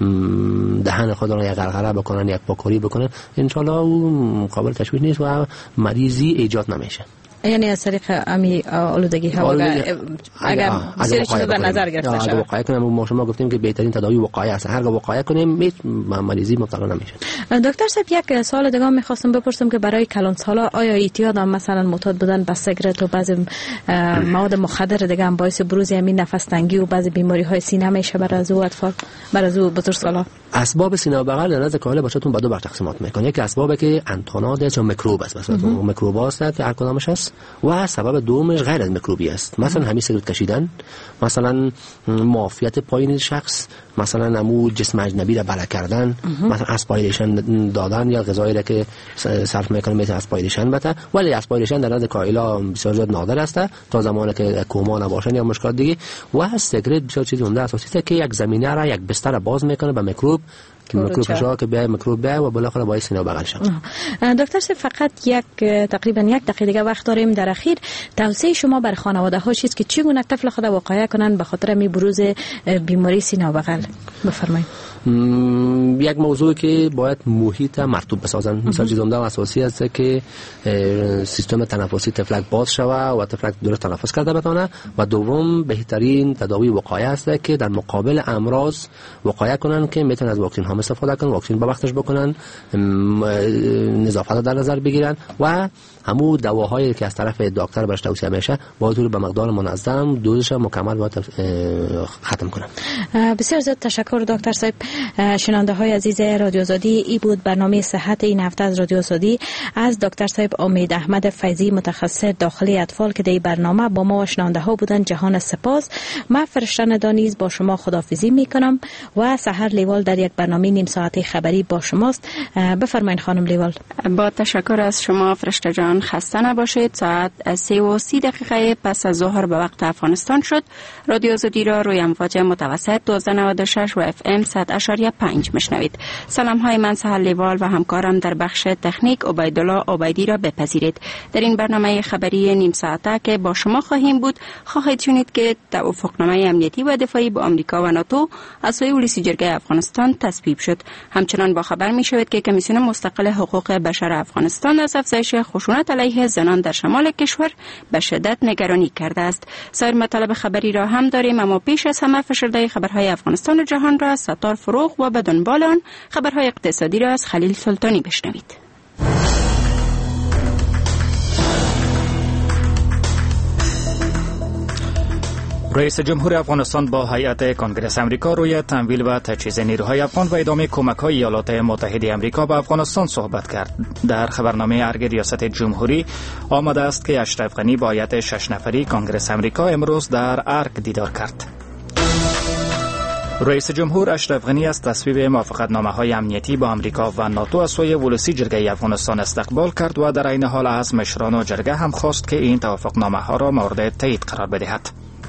دهن خودن یک غرغره بکنن، یک پاکاری بکنن، ان شاء الله قابل تشویش نیست و مریضی ایجاد نمیشه. یعنی از طریق امی آلودگی هوا اگر سری چیزا در نظر گرفته شود، وقایع کنیم ما شما گفتیم که بهترین تداوی وقایع است. هر وقایع کنیم مریضی مبتلا نمیشه. دکتر صاحب یک سوال دیگه می‌خواستم بپرسم که برای کلانسالا آیا اعتیاد هم مثلا معتاد بودن به سیگرت و بعضی مواد مخدر دیگه هم باعث بروز همین نفس تنگی و بعضی بیماری‌های سینه میشه برای از اطفال، برای از بزرگسالا؟ اسباب سینه و بغل در نزد کاهل بچه‌تون به 2 بخش تقسیمات می‌کنه. یک اسبابی که انتونات یا میکروب است، مثلا میکروب است که هر کدامش است، و سبب دومش غیر از میکروبی است. مثلا همین سیگرت کشیدن، مثلا معافیت پایین شخص، مثلا نمو جسم اجنبی را بله کردن، مثلا اسپایریشن دادن یا غذایی را که صرف میکنه مثل اسپایریشن بده، ولی اسپایریشن در نزد کاهلا بسیار زیاد نادر است تا زمانی که کوما نباشن یا مشکلات دیگه. و سیگرت بسیار چیز عمده اساسی است که یک زمینه را یک بستر باز میکنه به میکروب که میکروب که به میکروب به و بالاخره باعث سینه و بغل شود. دکتر صاحب فقط تقریبا 1 دقیقه دیگه وقت داریم. در اخیر توصیه شما بر خانواده ها چیست که چگونه طفل خود واقعه کنن به خاطر می بروز بیماری سینه و بغل؟ بفرمایید. یک موضوع که باید محیط مرطوب بسازن. مثلا چیز عمده و اساسی است که سیستم تنفسی طفلک باز شود و طفلک درست تنفس کرده بتونه. و دوم بهترین تداوی وقایع است که در مقابل امراض وقایع کنن که میتونن از واکسن ها استفاده کنن، واکسن به وقتش بکنن، نظافت در نظر بگیرن و همون دواهایی که از طرف دکتر برش توصیه میشه باید رو به مقدار منظم دوزش مکمل باید ختم کنم. بسیار زیاد تشکر دکتر صاحب. شنونده های عزیز رادیو آزادی، ای بود برنامه صحت این هفته از رادیو آزادی از دکتر صاحب امید احمد فیضی متخصص داخلی اطفال که در برنامه با ما شنونده ها بودن. جهان سپاس. من فرشته ندانیز با شما خداحافظی میکنم و سحر لیوال در یک برنامه نیم ساعته خبری با شماست. بفرمایید خانم لیوال. با تشکر از شما فرشته جان، خسته نباشید. ساعت 3:30 پس از ظهر به وقت افغانستان شد. رادیو آزادی را روی امواج متوسط 1296 و اف ام 100.5 میشنوید. سلام های من سحر لیوال و همکارم در بخش تکنیک عبیدالله عبیدی را بپذیرید. در این برنامه خبری نیم ساعته که با شما خواهیم بود، خواهید شنید که توافقنامه امنیتی و دفاعی با آمریکا و ناتو از سوی رئیس جرگه افغانستان تصویب شد. همچنان با خبر می شود که کمیسیون مستقل حقوق بشر افغانستان از افزایش خشونت علیه زنان در شمال کشور به شدت نگرانی کرده است. سایر مطالب خبری را هم داریم، اما پیش از همه فشرده خبرهای افغانستان و جهان را از ستار فروغ و به دنبال آن خبرهای اقتصادی را از خلیل سلطانی بشنوید. رئیس جمهور افغانستان با هیئت کنگره امریکا روی تمویل و تجهیز نیروهای افغان و ادامه کمک‌های ایالات متحده آمریکا به افغانستان صحبت کرد. در خبرنامه ارگ ریاست جمهوری آمده است که اشرف غنی با هیئت 6 نفری کنگره امریکا امروز در ارگ دیدار کرد. رئیس جمهور اشرف غنی از تصویب موافقتنامه‌های امنیتی با آمریکا و ناتو از سوی ولسی جرگه افغانستان استقبال کرد و در عین حال از مشران و جرگه هم خواست که این توافقنامه‌ها را مورد تایید قرار بدهد.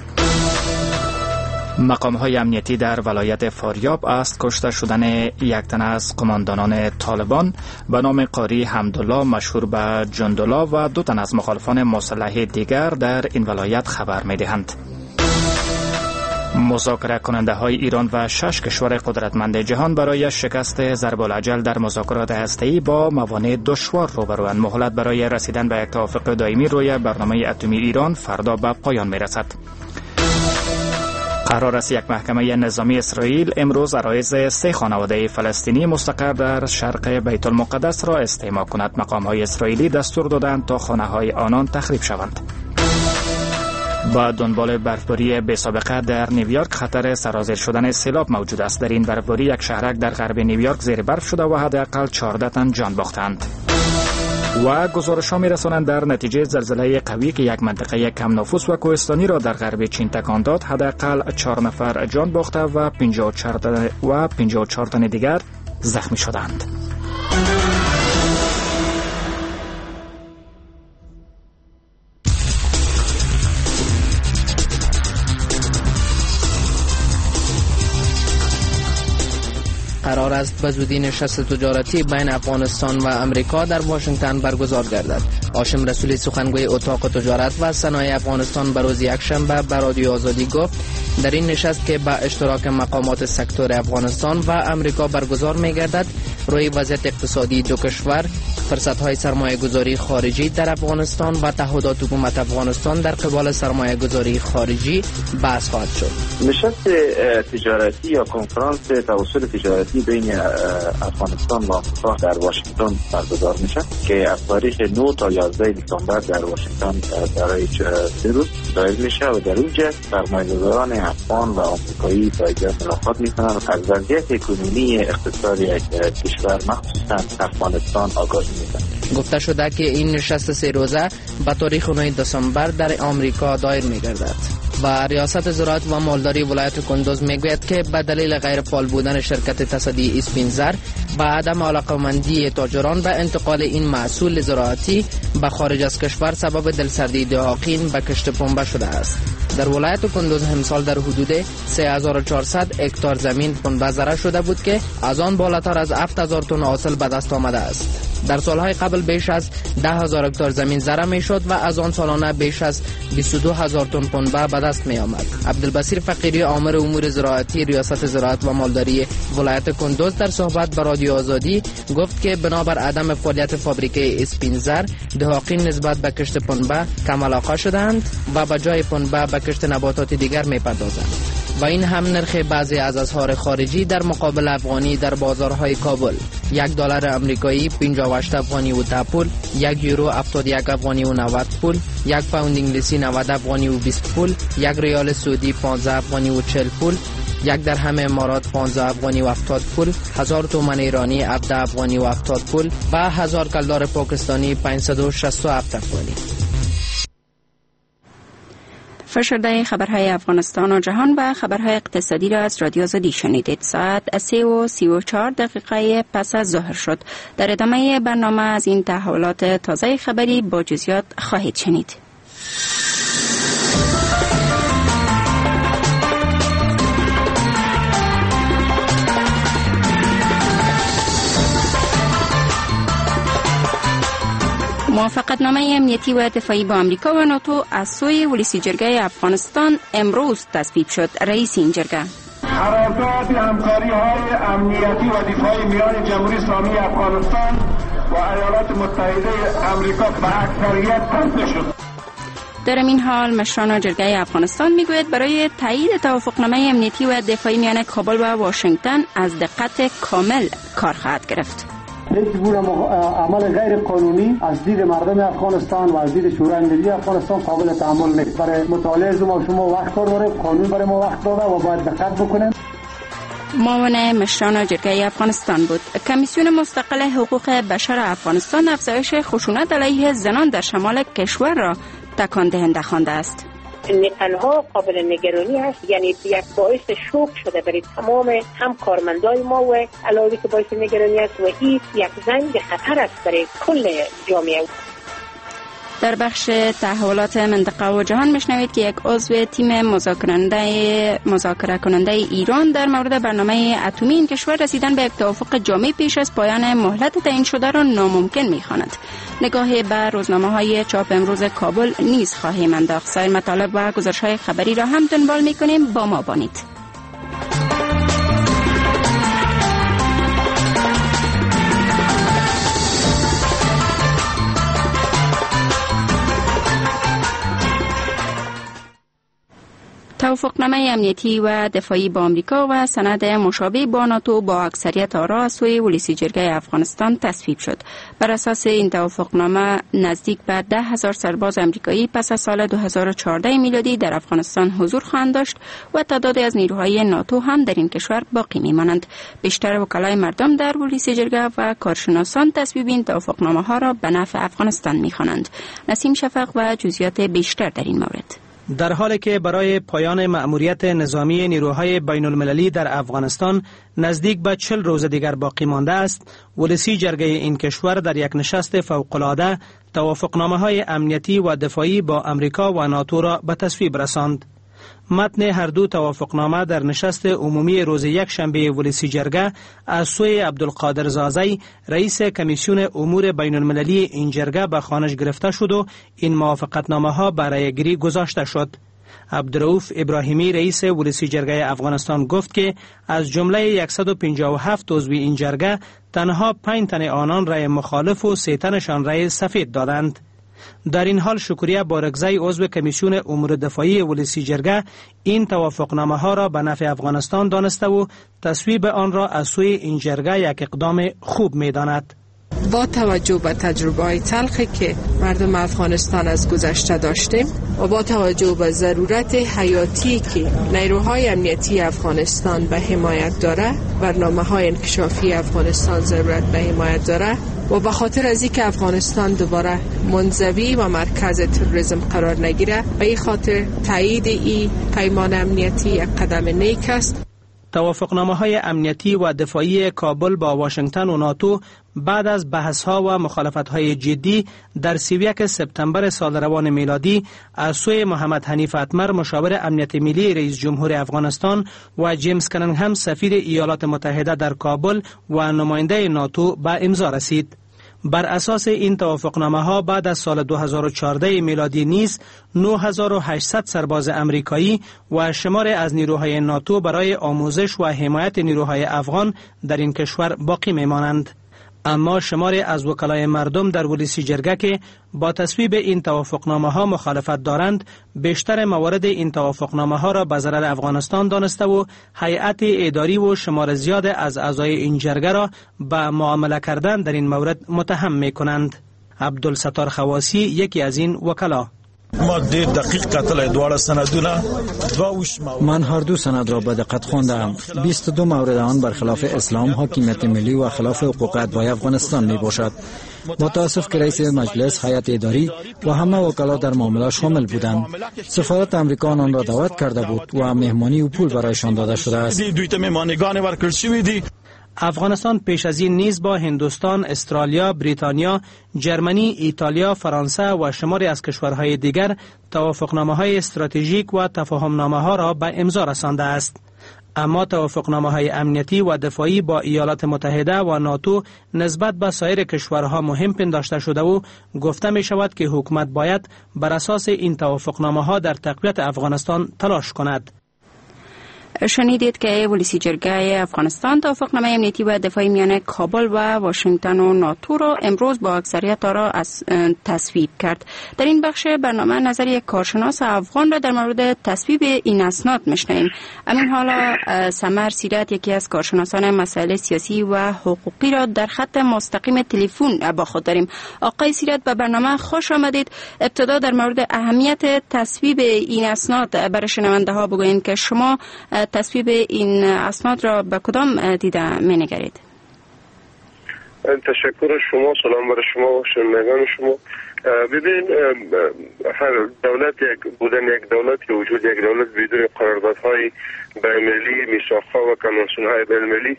مقام‌های امنیتی در ولایت فاریاب از کشته شدن یک تن از قماندانان طالبان به نام قاری حمدالله مشهور به جندولا و 2 تن از مخالفان مسلح دیگر در این ولایت خبر می‌دهند. مذاکره کننده های ایران و 6 کشور قدرتمند جهان برای شکست ضرب الاجل در مذاکرات هسته‌ای با موانع دشوار روبروند. مهلت برای رسیدن به یک توافق دائمی روی برنامه اتمی ایران فردا به پایان می‌رسد. قرار است یک محکمه نظامی اسرائیل امروز عرایض 3 خانواده فلسطینی مستقر در شرق بیت المقدس را استماع کند. مقام‌های اسرائیلی دستور دادند تا خانه‌های آنان تخریب شوند. با دنبال برفباری بی‌سابقه در نیویورک خطر سرازیر شدن سیلاب موجود است. در این برفباری یک شهرک در غرب نیویورک زیر برف شده و حداقل 14 تن جان باختند. و گزارش‌ها می‌رسانند در نتیجه زلزله قوی که یک منطقه کم نفوس و کوهستانی را در غرب چین تکان داد، حداقل 4 نفر جان باخته و 54 تن دیگر زخمی شدند. قرار است به زودی نشست تجارتی بین افغانستان و امریکا در واشنگتن برگزار گردد. هاشم رسولی سخنگوی اتاق تجارت و صنایع افغانستان به روز یکشنبه به رادیو آزادی گفت در این نشست که به اشتراک مقامات سکتور افغانستان و امریکا برگزار می گردد، روی وضعیت اقتصادی دو کشور، فرصت‌های سرمایه‌گذاری خارجی در افغانستان و تعهدات حکومت افغانستان در قبال سرمایه‌گذاری خارجی بحث خواهد شد. نشست تجارتی یا کنفرانس توسط تجارتی بین افغانستان و آمریکا در واشنگتن برگزار میشه که از تاریخ 9 تا 11 دسامبر در واشنگتن برای 3 روز دایر میشه و در اونجا سرمایه‌گذاران افغان و آمریکایی با هم ملاقات میکنن و از وضعیت اقتصادی اقتصادی کشور مخصوصا افغانستان آگاهی میکنن. گفته شده که این نشست 3 روزه به تاریخ 9 دسامبر در آمریکا دایر میگردد. و ریاست زراعت و مالداری ولایت کندوز میگوید که به دلیل غیر فعال بودن شرکت تصدی اسپینزر و عدم علاقه‌مندی تاجران به انتقال این محصول زراعتی به خارج از کشور سبب دلسردی دهاقین به کشت پنبه شده است. در ولایت کندوز امسال در حدود 3400 هکتار زمین پنبه زرع شده بود که از آن بالاتر از 7000 تن حاصل به دست آمده است. در سالهای قبل بیش از 10000 هکتار زمین زرع میشد و از آن سالانه بیش از 22000 تن پنبه به دست می آمد. عبدالبصیر فقیری آمر امور زراعتی ریاست زراعت و مالداری ولایت کندوز در صحبت با رادیو آزادی گفت که بنابر عدم فعالیت فابریکه اسپینزر دهاقین نسبت به کشت پنبه کم علاقه شدند و به جای پنبه به کشت نباتات دیگر می پردازند و این هم نرخ بعضی از اسعار خارجی در مقابل افغانی در بازارهای کابل یک دلار امریکایی 58 افغانی و 10 پول، یک یورو 71 افغانی و 90 پول، یک پوند انگلیسی 90 افغانی و 20 پول، یک ریال سعودی 15 افغانی و 40 پول، یک درهم امارات 15 افغانی و 70 پول، 1000 تومان ایرانی 17 افغانی و 70 پول و 1000 کلدار پاکستانی 567 افغانی. فشرده خبرهای افغانستان و جهان و خبرهای اقتصادی را از رادیو آزادی شنیدید. ساعت 3:34 پس از ظهر شد. در ادامه برنامه از این تحولات تازه خبری با جزئیات خواهید شنید. موافقتنامه امنیتی و دفاعی با آمریکا و ناتو از سوی ولسی جرگه افغانستان امروز تصویب شد. رئیس این جرگه قرارداد همکاری‌های امنیتی و دفاعی میان جمهوری اسلامی افغانستان و ایالات متحده آمریکا به اکثریت تصویب شد. در این حال مشران جرگه افغانستان میگوید برای تایید توافقنامه امنیتی و دفاعی میان کابل و واشنگتن از دقت کامل کار خواهد گرفت. هیچ گونه عمل غیر قانونی از دید مردم افغانستان و از دید شورای ملی افغانستان قابل تحمل نیست. برای مطالعه شما وقت داره، قانون برای ما وقت داده و باید دقت بکنیم. معاون مشران جرگه افغانستان بود. کمیسیون مستقل حقوق بشر افغانستان افزایش خشونت علیه زنان در شمال کشور را تکان دهنده خوانده است. تنها قابل نگرانی است، یعنی یک باعث شوک شده برای تمام هم کارمندای ما و علاوه که باعث نگرانی است و این یک زنگ خطر است برای کل جامعه. در بخش تحولات منطقه و جهان میشنوید که یک عضو تیم مذاکره کننده ایران در مورد برنامه اتمی این کشور رسیدن به یک توافق جامع پیش از پایان مهلت تعیین شده را ناممکن می‌خواند. نگاهی به روزنامه‌های چاپ امروز کابل نیز خواهیم انداخت. سایر مطالب و گزارش‌های خبری را هم دنبال می‌کنیم. با ما باشید. توافقنامه امنیتی و دفاعی با آمریکا و سند مشابه با ناتو با اکثریت آرا از سوی ولسی جرگه افغانستان تصویب شد. بر اساس این توافقنامه نزدیک به 10,000 سرباز آمریکایی پس از سال 2014 میلادی در افغانستان حضور خواهند داشت و تعدادی از نیروهای ناتو هم در این کشور باقی میمانند. بیشتر وکلای مردم در ولسی جرگه و کارشناسان تصویب این توافقنامه ها را به نفع افغانستان میخوانند. نسیم شفق و جزئیات بیشتر در این مورد. در حالی که برای پایان مأموریت نظامی نیروهای بین المللی در افغانستان نزدیک به 40 روز دیگر باقی مانده است، ولسی جرگه این کشور در یک نشست فوق‌العاده توافقنامه‌های امنیتی و دفاعی با امریکا و ناتو را به تصویب رساند. متن هر دو توافقنامه در نشست عمومی روز یک شنبه ولسی جرگه از سوی عبدالقادر زازی رئیس کمیسیون امور بین المللی این جرگه به خوانش گرفته شد و این موافقتنامه ها برای گری گذاشته شد. عبدالرؤوف ابراهیمی رئیس ولسی جرگه افغانستان گفت که از جمله 157 عضو این جرگه تنها 5 تن آنان رأی مخالف و 3 تنشان رأی سفید دادند. در این حال شکریه بارگزی عضو کمیسیون امور دفاعی ولسی جرگه این توافقنامه ها را به نفع افغانستان دانسته و تصویب آن را از سوی این جرگه یک اقدام خوب می داند. با توجه به تجربه های تلخی که مردم افغانستان از گذشته داشتیم و با توجه به ضرورت حیاتی که نیروهای امنیتی افغانستان به حمایت داره، برنامه های انکشافی افغانستان ضرورت به حمایت داره و به خاطر از اینکه افغانستان دوباره منزوی و مرکز تروریسم قرار نگیره، به این خاطر تایید این پیمان امنیتی یک قدم نیک است. توافقنامه‌های امنیتی و دفاعی کابل با واشنگتن و ناتو بعد از بحث‌ها و مخالفت‌های جدی در 31 سپتامبر سال روان میلادی از سوی محمد حنیف اتمر مشاور امنیت ملی رئیس جمهور افغانستان و جیمز کننگهم سفیر ایالات متحده در کابل و نماینده ناتو به امضا رسید. بر اساس این توافقنامه ها بعد از سال 2014 میلادی نیز 9800 سرباز امریکایی و شمار از نیروهای ناتو برای آموزش و حمایت نیروهای افغان در این کشور باقی میمانند. اما شماری از وکلای مردم در ولسی جرگه که با تصویب این توافقنامه ها مخالفت دارند، بیشتر موارد این توافقنامه ها را به ضرر افغانستان دانسته و هیئت اداری و شمار زیاد از اعضای این جرگه را به معامله کردن در این مورد متهم می کنند. عبدالستار خواسی یکی از این وکلا: ما دیر دقیق قتل دوار سندونه من هر دو سند را به دقت خواندم. 22 مورد آن برخلاف اسلام، حاکمیت ملی و خلاف حقوق ادبای افغانستان می باشد. متاسف که رئیس مجلس، هیئت اداری و همه وکلا در معامله شامل بودند. سفارت امریکا آن را دعوت کرده بود و مهمانی و پول برایشان داده شده است. افغانستان پیش از این نیز با هندوستان، استرالیا، بریتانیا، جرمنی، ایتالیا، فرانسه و شماری از کشورهای دیگر توافقنامه‌های استراتژیک و تفاهمنامه‌ها را به امضا رسانده است. اما توافقنامه‌های امنیتی و دفاعی با ایالات متحده و ناتو نسبت به سایر کشورها مهم پنداشته شده و گفته می شود که حکومت باید بر اساس این توافقنامه‌ها در تقویت افغانستان تلاش کند. شنیدید که ولسی جرگه افغانستان توافقنامه امنیتی و دفاعی میان کابل و واشنگتن و ناتو را امروز با اکثریت آرا تصویب کرد. در این بخش برنامه نظر یک کارشناس افغان را در مورد تصویب این اسناد میشنویم. امین حالا سمر سیرت، یکی از کارشناسان مسائل سیاسی و حقوقی را در خط مستقیم تلفن با خود داریم. آقای سیرت، به برنامه خوش آمدید. ابتدا در مورد اهمیت تصویب این اسناد برای شنونده ها بگویید که شما تصویب این اسناد را به کدام دیده می نگرید؟ تشکر شما، سلام برای شما و شنوندگان شما. ببین، هر دولت بودن یک دولت که وجود یک دولت بدون قراردادهای بین‌المللی، میثاق‌ها و کنوانسیون‌های بین‌المللی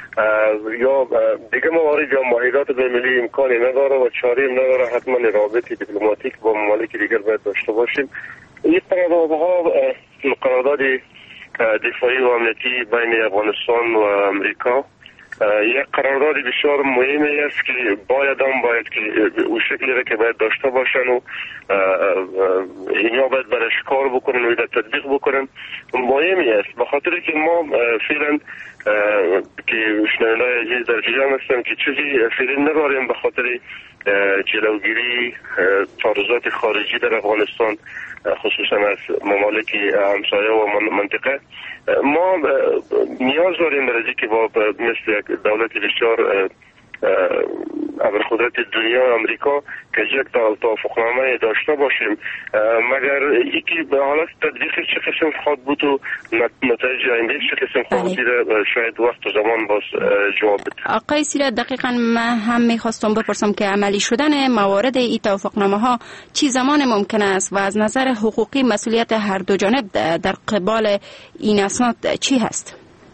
یا دیگه موارد یا معاهدات بین‌المللی امکانی نداره و چاره‌ای نداره. حتما رابطه دیپلماتیک با ممالک دیگر باید داشته باشیم. این قراردادها قرارداد دفاعی و امنیتی بین افغانستان و امریکا یک قرارداد بسیار مهمی است که باید که او شکلی را که باید داشته باشن و اینا باید برش کار بکنن و تطبیق بکنن مهمی است. به خاطر که ما فعلا که شنونده‌های عزیز در جریان هستن که چیزی فعلا نداریم به خاطر جلوگیری تعرضات خارجی در افغانستان، خصوصا از ممالک همسایه و منطقه. ما نیاز داریم برای که با مثل یک دولت بسیار ابرقدرت دنیا امریکا که یک توافقنامه داشته باشیم، مگر یکی به حالت تطبیق چه قسم خواهد بود و نتایج آینده چه قسم خواهد بود شاید وقت و زمان باز جواب بده. آقای سیرت، دقیقاً من هم میخواستم بپرسم که عملی شدن موارد این توافقنامه ها چی زمان ممکن است و از نظر حقوقی مسئولیت هر دو جانب در قبال این اسناد چی هست؟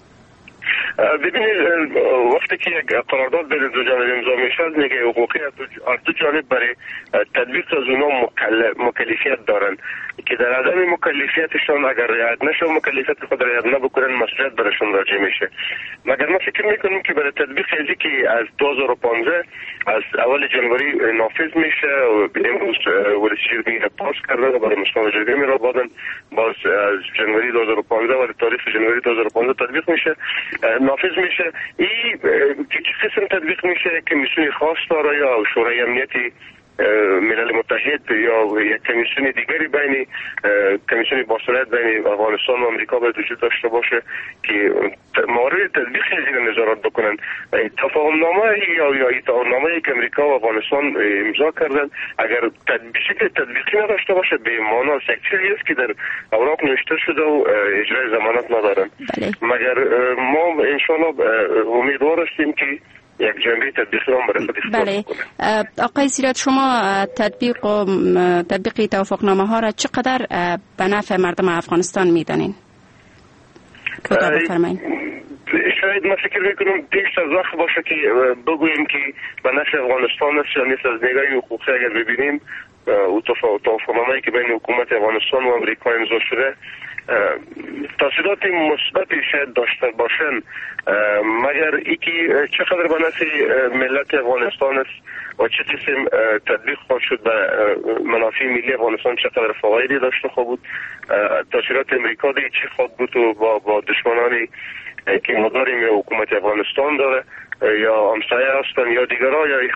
ببینید، وقتی که یک قرارداد بین دو جانب امضا میشه، میگه حقوقی از دو جانب برای تطبیق از اونها مکلفیت دارن که در عدم مکلفیتشان اگر رعایت نشه مکلفیت خود رعایت نبکنن مسئولیت برشون راجع میشه. مگر ما فکر میکنیم که برای تطبیق چیزی که از 2015 از اول جنوری نافذ میشه و امروز ولسی جرگه پاس کردن و برای مصوبه جرگه میرا بادن باز از جنوری 2015 و تاریخ جنوری 2015 تطبیق میشه، نافذ میشه. این که قسم تطبیق میشه که میسونی خاص داره یا شورای امنیتی ملل متحد یا یک کمیسیون دیگری بین کمیسیون باصلاحیت بین افغانستان و امریکا باید وجود داشته باشه که موارد تطبیق زیر نظارت بکنن. تفاهمنامه یا اتحادنامه‌ای که امریکا و افغانستان امضا کردن اگر شکل تطبیقی نداشته باشه به معنی است یک چیزی است که در اوراق نوشته شده و اجرای ضمانت ندارن. مگر ما انشالله امیدوار هستیم که یک جنبه تطبیقی هم برای خود بله. آقای سیرت، شما تطبیق توافقنامه ها را چقدر به نفع مردم افغانستان میدانین؟ کوتاه بفرمایید. شاید من فکر میکنم پیش از وقت باشه که بگوییم که به نفع افغانستان است یا نیست. از نگاه حقوقی اگر ببینیم توافقنامه‌ای که بین حکومت افغانستان و امریکا امضا شده تاثیرات مثبتی شاید داشته باشن، مگر اینکه چقدر به نفع ملت افغانستان است و چه قسم تطبیق خواهد شد به منافع ملی افغانستان، چقدر فوایدی داشته خواهد بود، تاثیرات امریکا دیگه چی خواهد بود و با دشمنانی که ما داریم حکومت افغانستان داره یا همسایه هستن یا دیگرها یا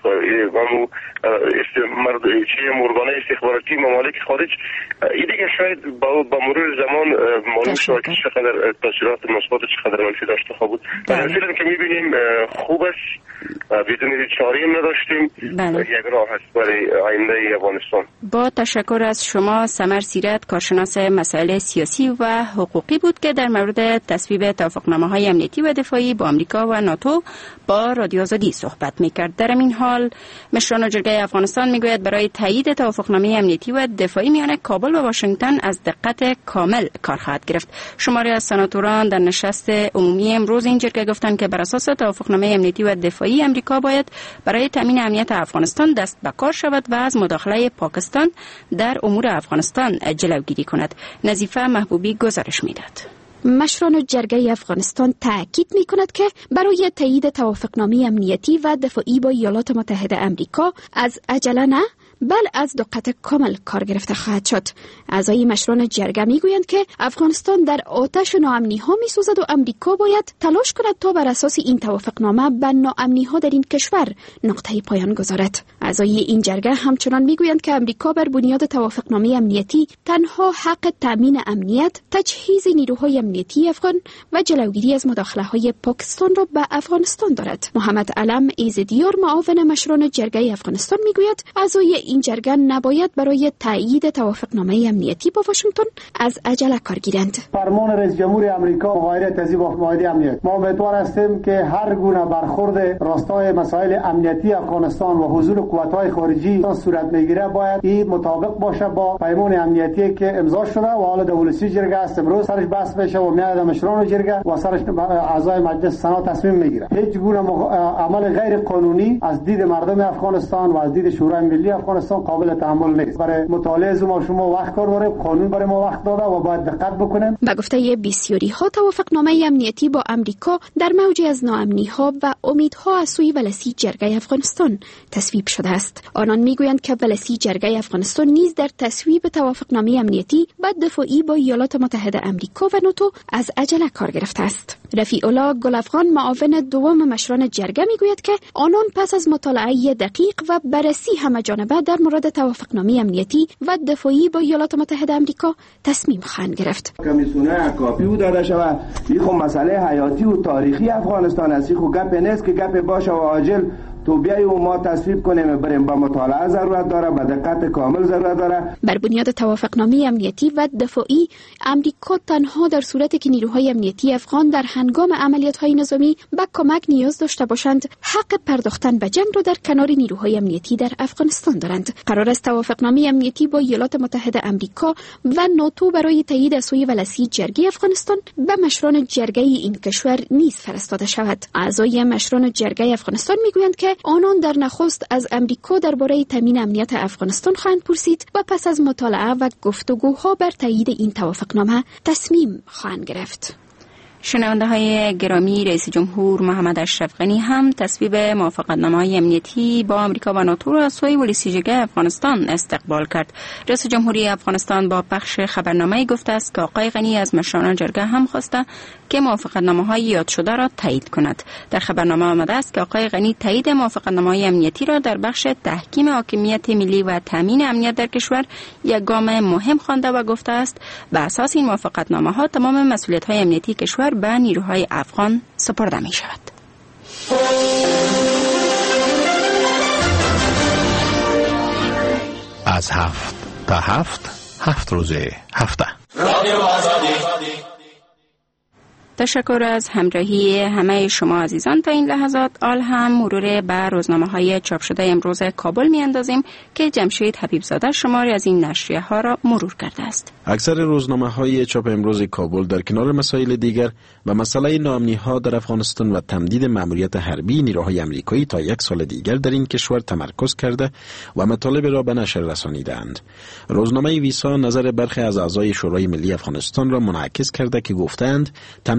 ارگانهای استخباراتی ممالک خارج، این دیگه شاید با مرور زمان معلوم شد که چقدر تاثیرات مثبت چقدر منفی داشته بود. در فیلم که میبینیم خوب است، بدون چاره نداشتیم، یک راه هست برای آینده افغانستان. با تشکر از شما. سمر سیرت، کارشناس مسائل سیاسی و حقوقی بود که در مورد تصویب توافقنامه‌های امنیتی و دفاعی با آمریکا و ناتو با رادیو آزادی صحبت می‌کرد. در این حال مشران جرگه افغانستان میگوید برای تایید توافقنامه امنیتی و دفاعی میان کابل و واشنگتن از دقت کامل کار خواهد گرفت. شماری از سناتوران در نشست عمومی امروز این جرگه گفتند که بر اساس توافقنامه امنیتی و دفاعی امریکا باید برای تامین امنیت افغانستان دست به کار شود و از مداخله پاکستان در امور افغانستان جلوگیری کند. نظیفه محبوبی گزارش میداد. مشران جرگه افغانستان تاکید می کند که برای تایید توافقنامه امنیتی و دفاعی با ایالات متحده آمریکا از عجله نه، بل از دقت کامل کار گرفته خواهد شد. اعضای مشران جرگه می گویند که افغانستان در آتش ناامنی ها می سوزد و امریکا باید تلاش کند تا بر اساس این توافقنامه به ناامنی ها در این کشور نقطه پایان گذارد. اعضای این جرگه همچنان می گویند که امریکا بر بنیاد توافقنامه امنیتی تنها حق تامین امنیت، تجهیز نیروهای امنیتی افغان و جلوگیری از مداخله های پاکستان را به افغانستان دارد. محمد علم ایزدیار، معاون مشران جرگه افغانستان می گوید اعضای این جرگه نباید برای تایید توافقنامه امنیتی با واشنگتن از عجله کار گیرند. فرمان رئیس جمهور آمریکا مغایر تضییع معاهده امنیت، ما امیدوار هستیم که هر گونه برخورد راستای مسائل امنیتی افغانستان و حضور قوت‌های خارجی صورت میگیره باید این مطابق باشه با پیمان امنیتی که امضا شده و حالا دولتی جرگه است امروز سرش بحث بشه و میاد مشران جرگه و سرش اعضای مجلس سنا تصمیم میگیره. هیچ گونه عمل غیر قانونی از دید مردم افغانستان و از دید شورای ملی افغانستان قابل تحمل نیست. برای مطالعه شما وقت کار داریم، قانون برای ما وقت داده و باید دقت بکنیم. به گفته بسیاری ها توافقنامه امنیتی با امریکا در موجی از ناامنی ها و امیدها از سوی ولسی جرگه افغانستان تصویب شده است. آنان میگویند که ولسی جرگه افغانستان نیز در تصویب توافقنامه امنیتی و دفاعی با ایالات متحده آمریکا و ناتو از عجله کار گرفته است. رفیع الله گل افغان، معاون دوم مشران جرگه میگوید که آنان پس از مطالعه دقیق و بررسی همه‌جانبه در مورد توافقنامه امنیتی و دفاعی با ایالات متحده آمریکا تصمیم خواهند گرفت. کمیسیون کافی و داده شود. این خو مسئله حیاتی و تاریخی افغانستان است. این خو گپ نیست که گپ باشه و عاجل تو بیایی و ما تصویب کنیم. بریم با مطالعه ضرورت داره، با دقت کامل ضرورت داره. بر بنیاد توافقنامه امنیتی و دفاعی امریکا تنها در صورتی که نیروهای امنیتی افغان در هنگام عملیات‌های نظامی به کمک نیاز داشته باشند حق پرداختن به جنگ را در کنار نیروهای امنیتی در افغانستان دارند. قرار است توافقنامه امنیتی با ایالات متحده آمریکا و ناتو برای تایید از سوی ولسی جرگه افغانستان به مشران جرگه این کشور نیز فرستاده شود. اعضای مشران جرگه افغانستان میگویند که آنان در نخست از امریکا درباره تامین امنیت افغانستان خواهند پرسید و پس از مطالعه و گفتگوها بر تایید این توافقنامه تصمیم خواهند گرفت. شنونده های گرامی، رئیس جمهور محمد اشرف غنی هم تصویب موافقتنامه‌های امنیتی با آمریکا و ناتو را از سوی ولسی جرگه افغانستان استقبال کرد. رئیس جمهوری افغانستان با پخش خبرنامه‌ای گفته است که آقای غنی از مشران جرگه هم خواسته که موافقتنامه‌های یاد شده را تایید کند. در خبرنامه آمده است که آقای غنی تایید موافقتنامه‌های امنیتی را در بخش تحکیم حاکمیت ملی و تامین امنیت در کشور یک گام مهم خوانده و گفته است بر اساس این موافقتنامه‌ها تمام مسئولیت‌های امنیتی کشور به نیروهای افغان سپرده می شود. از 7 تا 7 روز هفته. تشکر از همراهی همه شما عزیزان. تا این لحظات آل هم مرور بر روزنامه‌های چاپ شده امروز کابل می‌اندازیم که جمشید حبیبزاده شماری از این نشریه ها را مرور کرده است. اکثر روزنامه‌های چاپ امروز کابل در کنار مسائل دیگر و مسئله ناامنی‌ها در افغانستان و تمدید مأموریت حربی نیروهای آمریکایی تا 1 سال دیگر در این کشور تمرکز کرده و مطالب را به نشر رسانیدند. روزنامه ویسا نظر برخی از اعضای شورای ملی افغانستان را منعکس کرده که گفتند تمدید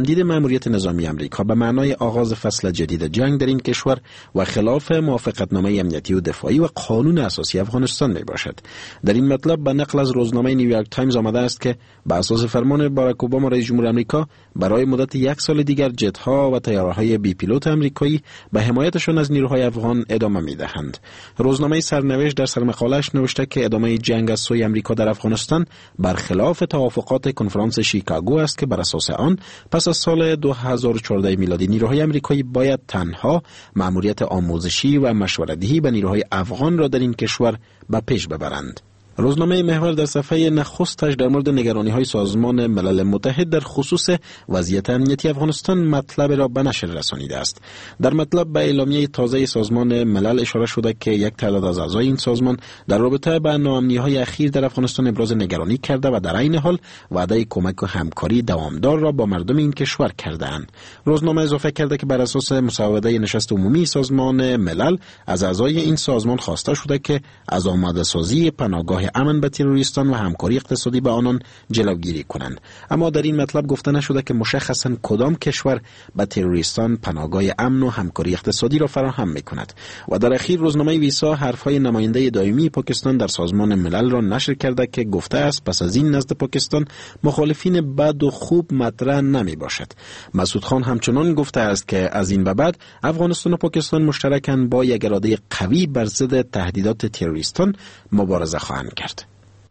تمدید مأموریت نظامی آمریکا به معنای آغاز فصل جدید جنگ در این کشور و خلاف موافقتنامه امنیتی و دفاعی و قانون اساسی افغانستان می باشد. در این مطلب به نقل از روزنامه نیویورک تایمز آمده است که به اساس فرمان باراک اوباما رئیس جمهور آمریکا برای مدت 1 سال دیگر جت‌ها و طیاره‌های بی پیلوت آمریکایی به حمایتشان از نیروهای افغان ادامه می‌دهند. روزنامه سرنوشت در سرمقاله‌اش نوشته که ادامه جنگ از سوی آمریکا در افغانستان برخلاف توافقات کنفرانس شیکاگو است که بر اساس آن پس از سال 2014 میلادی نیروهای آمریکایی باید تنها مأموریت آموزشی و مشورت‌دهی به نیروهای افغان را در این کشور به پیش ببرند. روزنامه محور در صفحه نخستش در مورد نگرانی‌های سازمان ملل متحد در خصوص وضعیت امنیتی افغانستان مطلب را به نشر رسانیده است. در مطلب به اعلامیه تازه سازمان ملل اشاره شده که یک تعداد از اعضای این سازمان در رابطه با ناامنی‌های اخیر در افغانستان ابراز نگرانی کرده و در عین حال وعده کمک و همکاری دوامدار را با مردم این کشور کرده‌اند. روزنامه اضافه کرده که بر اساس مسوده نشست عمومی سازمان ملل از اعضای این سازمان خواسته شده که از آماده‌سازی پناهگاه امن به تروریستان و همکاری اقتصادی با آنان جلوگیری کنند. اما در این مطلب گفته نشده که مشخصاً کدام کشور به تروریستان پناهگاه امن و همکاری اقتصادی را فراهم می‌کند. و در اخیر روزنامه ویسا حرفهای نماینده دائمی پاکستان در سازمان ملل را نشر کرده که گفته است پس از این نزد پاکستان مخالفین بد و خوب مطرح نمی‌باشد. مسعود خان همچنان گفته است که از این به بعد افغانستان و پاکستان مشترکاً با یک اراده قوی بر ضد تهدیدات تروریستان مبارزه خواهند کرد.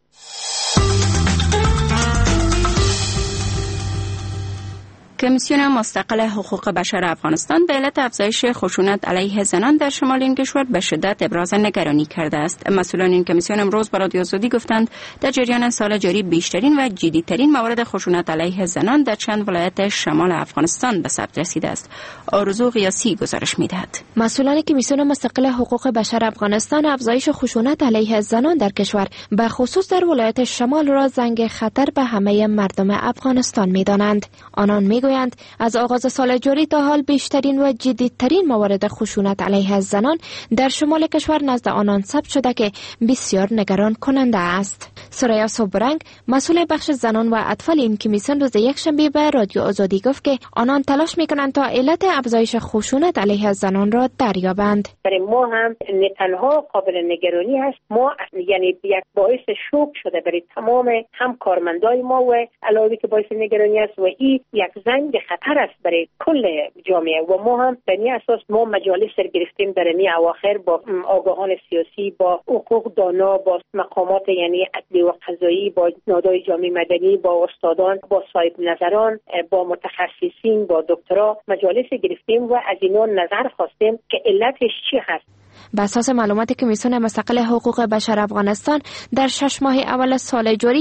کمیسیون مستقل حقوق بشر افغانستان به علت افزایش خشونت علیه زنان در شمال این کشور به شدت ابراز نگرانی کرده است. مسئولان این کمیسیون امروز به رادیو آزادی گفتند در جریان سال جاری بیشترین و جدی‌ترین موارد خشونت علیه زنان در چند ولایت شمال افغانستان به ثبت رسیده است. آرزو قیاسی گزارش می‌دهد. مسئولان کمیسیون مستقل حقوق بشر افغانستان افزایش خشونت علیه زنان در کشور به خصوص در ولایت شمال را زنگ خطر به همه مردم افغانستان می‌دانند. آنان می‌گویند از آغاز سال جاری تا حال بیشترین و جدیدترین موارد خشونت علیه زنان در شمال کشور نزد آنان ثبت شده که بسیار نگران کننده است. سریا صبرنگ مسئول بخش زنان و اطفال این کمیسیون روز یکشنبه به رادیو آزادی گفت که آنان تلاش می‌کنند تا علت افزایش خشونت علیه زنان را دریابند. برای ما هم نه تنها قابل نگرانی است، ما یعنی یک باعث شوک شده برای تمام هم کارمندای ما و علاوه که باعث نگرانی است و این یک زنگ خطر است برای کل جامعه و ما هم به این اساس ما مجالس گرفتیم در این اواخر با آگاهان سیاسی، با حقوق دانا، با مقامات یعنی عدلی و قضایی، با نهادهای جامعه مدنی، با استادان، با صاحب نظران، با متخصصین، با دکترا مجالس گرفتیم و از اینا نظر خواستیم که علتش چی هست. بر اساس معلومات کمیسیون مستقل حقوق بشر افغانستان در 6 ماه اول سال جاری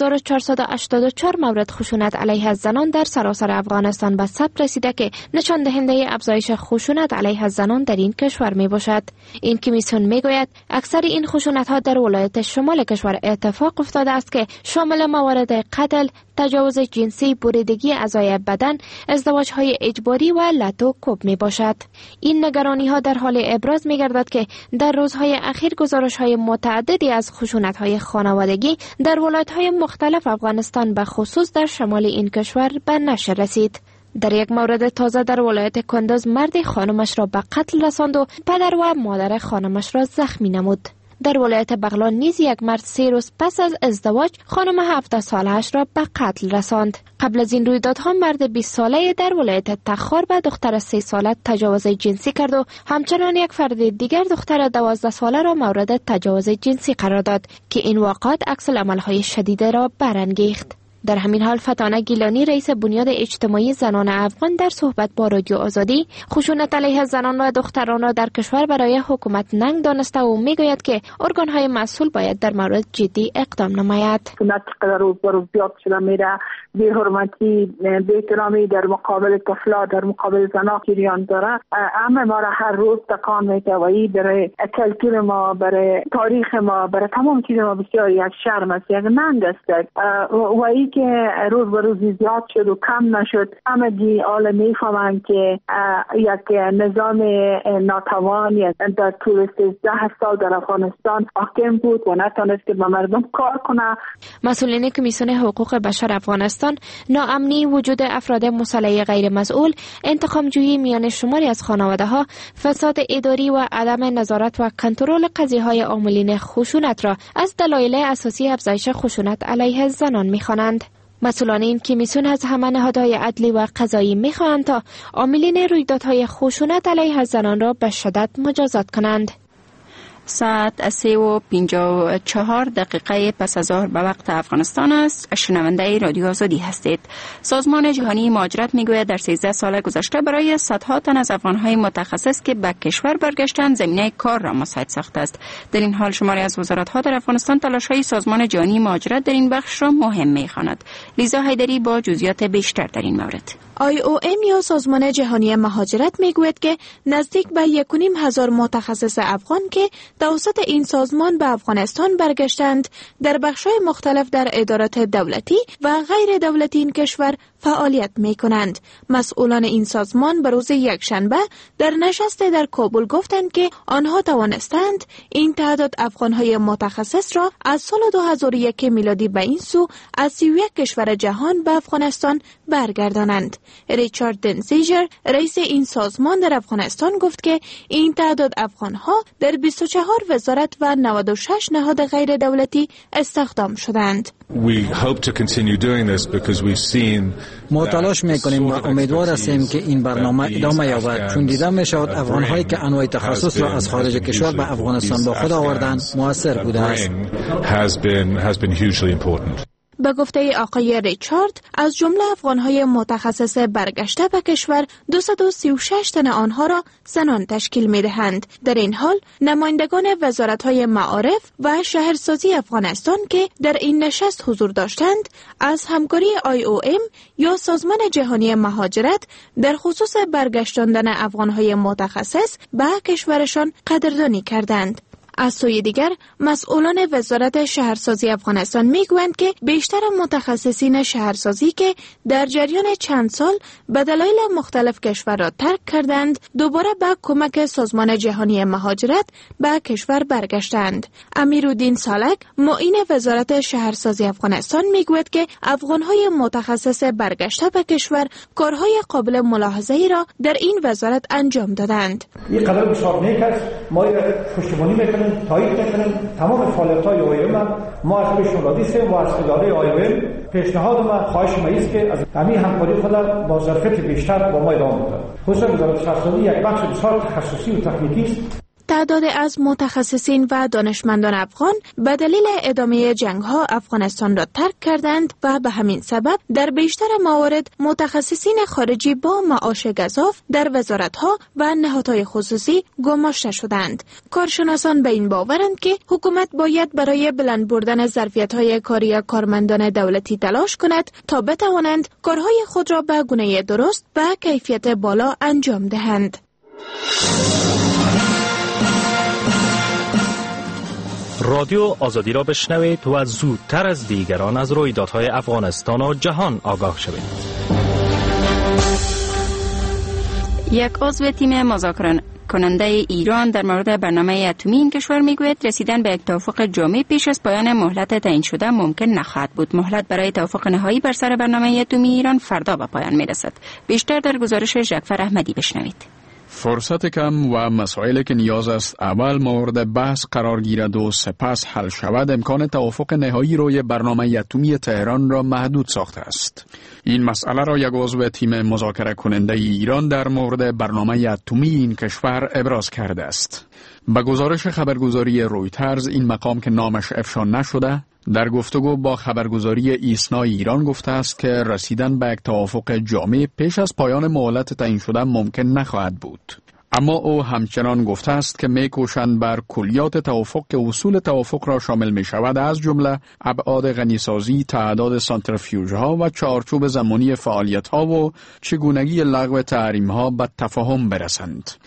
2484 مورد خشونت علیه زنان در سراسر افغانستان به ثبت رسیده که نشان دهنده افزایش خشونت علیه زنان در این کشور می باشد. این کمیسیون می گوید اکثر این خشونت ها در ولایت شمال کشور اتفاق افتاده است که شامل موارد قتل، تجاوز جنسی، بریدگی اعضای بدن، ازدواج های اجباری و لطو کوب می باشد. این نگرانی ها در حال ابراز می گردد که در روزهای اخیر گزارش های متعددی از خشونت های خانوادگی در ولایت های مختلف افغانستان به خصوص در شمال این کشور به نشر رسید. در یک مورد تازه در ولایت کندز مردی خانمش را به قتل رساند و پدر و مادر خانمش را زخمی نمود. در ولایت بغلان نیز یک مرد 3 روز پس از ازدواج خانم 17 ساله‌اش را به قتل رساند. قبل از این رویدادها مرد 20 ساله در ولایت تخار به دختر 3 ساله تجاوز جنسی کرد و همچنان یک فرد دیگر دختر 12 ساله را مورد تجاوز جنسی قرار داد که این واقعات عکس العمل‌های شدید را برانگیخت. در همین حال فتانه گیلانی رئیس بنیاد اجتماعی زنان افغان در صحبت با رادیو آزادی خشونت علیه زنان و دختران را در کشور برای حکومت ننگ دانسته و میگوید که ارگان‌های مسئول باید در مورد جدی اقدام نماید. خشونت روز به روز زیاد شده میره، بی‌حرمتی، بی‌احترامی در مقابل طفلا، در مقابل زنان جریان داره. همه ما را هر روز تکان میده و این برای کلتور ما، برای تاریخ ما، برای تمام چیز ما بسیار یک شرم است، یک ننگ است. و این که روز به روز زیاد شد و کم نشد، همگی حالا میفهمند که یک نظام ناتوان در طول 13 سال در افغانستان حاکم بود و نتونست که به مردم کار کنه. مسئولین کمیسیون حقوق بشر افغانستان ناامنی، وجود افراد مسلح غیر مسئول، انتقام جویی میان شماری از خانواده ها، فساد اداری و عدم نظارت و کنترل قضیه‌های عاملین خشونت را از دلایل اساسی افزایش خشونت علیه زنان می‌خوانند. مسئولان این کمیسیون از همه نهادهای عدلی و قضایی می‌خواهند تا عاملین رویدادهای خشونت علیه زنان را به شدت مجازات کنند. ساعت 3:54 پس از ظهر به وقت افغانستان است. شنونده رادیو آزادی هستید. سازمان جهانی مهاجرت میگوید در 13 سال گذشته برای صدها تن از افغانهای متخصص که به کشور برگشتند زمینه کار را مساعد ساخته است. در این حال شماری از وزارت‌ها در افغانستان تلاش‌های سازمان جهانی مهاجرت در این بخش را مهم می‌خواند. لیزا حیدری با جزئیات بیشتر در این مورد. IOM یا سازمان جهانی مهاجرت میگوید که نزدیک به 1,500 متخصص افغان که توسط این سازمان به افغانستان برگشتند در بخش‌های مختلف در ادارات دولتی و غیر دولتی این کشور فعالیت می‌کنند. مسئولان این سازمان به روز یکشنبه در نشست در کابل گفتند که آنها توانستند این تعداد افغان‌های متخصص را از سال 2001 میلادی به این سو از 31 کشور جهان به افغانستان برگردانند. ریچارد دنزیجر رئیس این سازمان در افغانستان گفت که این تعداد افغان‌ها در 24 وزارت و 96 نهاد غیر دولتی استخدام شدند. ما تلاش میکنیم و امیدوار هستیم که این برنامه ادامه یابد، چون دیده می شود افغان‌هایی که انواع تخصص را از خارج کشور به افغانستان با خود آوردند موثر بوده است. به گفته آقای ریچارد، از جمله افغان‌های متخصص برگشته به کشور 236 تن آنها را زنان تشکیل می‌دهند. در این حال نمایندگان وزارت‌های معارف و شهرسازی افغانستان که در این نشست حضور داشتند، از همکاری IOM یا سازمان جهانی مهاجرت در خصوص برگشتاندن افغان‌های متخصص به کشورشان قدردانی کردند. از سوی دیگر مسئولان وزارت شهرسازی افغانستان میگویند که بیشتر متخصصین شهرسازی که در جریان چند سال به دلایل مختلف کشور را ترک کردند دوباره به کمک سازمان جهانی مهاجرت به کشور برگشتند. امیرالدین سالک معین وزارت شهرسازی افغانستان میگوید که افغانهای متخصص برگشته به کشور کارهای قابل ملاحظه ای را در این وزارت انجام دادند. این قدر بسیار نیک است. ما پشتیبانی میکنیم، تایید میکنیم تمام فعالیت‌های IOM. ما از پیشنهادی و از اداره IOM پیشنهاد ما خواهش ما است که از همین همکاری خود با ظرفیت بیشتر با ما ادامه بده. خصوصا وزارت شهرسازی یک بخش بسیار تخصصی و تکنیکی است. تعداد از متخصصین و دانشمندان افغان به دلیل ادامه جنگ‌ها افغانستان را ترک کردند و به همین سبب در بیشتر موارد متخصصین خارجی با معاش گزاف در وزارت‌ها و نهادهای خصوصی گماشته شدند. کارشناسان به این باورند که حکومت باید برای بلند بردن ظرفیت‌های کاری کارمندان دولتی تلاش کند تا بتوانند کارهای خود را به گونه درست و کیفیت بالا انجام دهند. رادیو آزادی را بشنوید و زودتر از دیگران از رویدادهای افغانستان و جهان آگاه شوید. یک عضو تیم مذاکره کننده ایران در مورد برنامه اتمی این کشور میگوید رسیدن به یک توافق جامع پیش از پایان مهلت تعیین شده ممکن نخواهد بود. مهلت برای توافق نهایی بر سر برنامه اتمی ایران فردا به پایان میرسد. بیشتر در گزارش جعفر احمدی بشنوید. فرصت کم و مسائلی که نیاز است اول مورد بحث قرار گیرد و سپس حل شود امکان توافق نهایی روی برنامه اتمی تهران را محدود ساخته است. این مسئله را یک عضو تیم مذاکره کننده ایران در مورد برنامه اتمی این کشور ابراز کرده است. به گزارش خبرگزاری رویترز این مقام که نامش افشا نشده در گفتگو با خبرگزاری ایسنا ایران گفته است که رسیدن به یک توافق جامع پیش از پایان مهلت تعیین شده ممکن نخواهد بود. اما او همچنان گفته است که می‌کوشند بر کلیات توافق که اصول توافق را شامل می شود از جمله ابعاد غنیسازی، تعداد سانتریفیوژها و چارچوب زمانی فعالیت‌ها و چگونگی لغو تحریم‌ها به تفاهم برسند.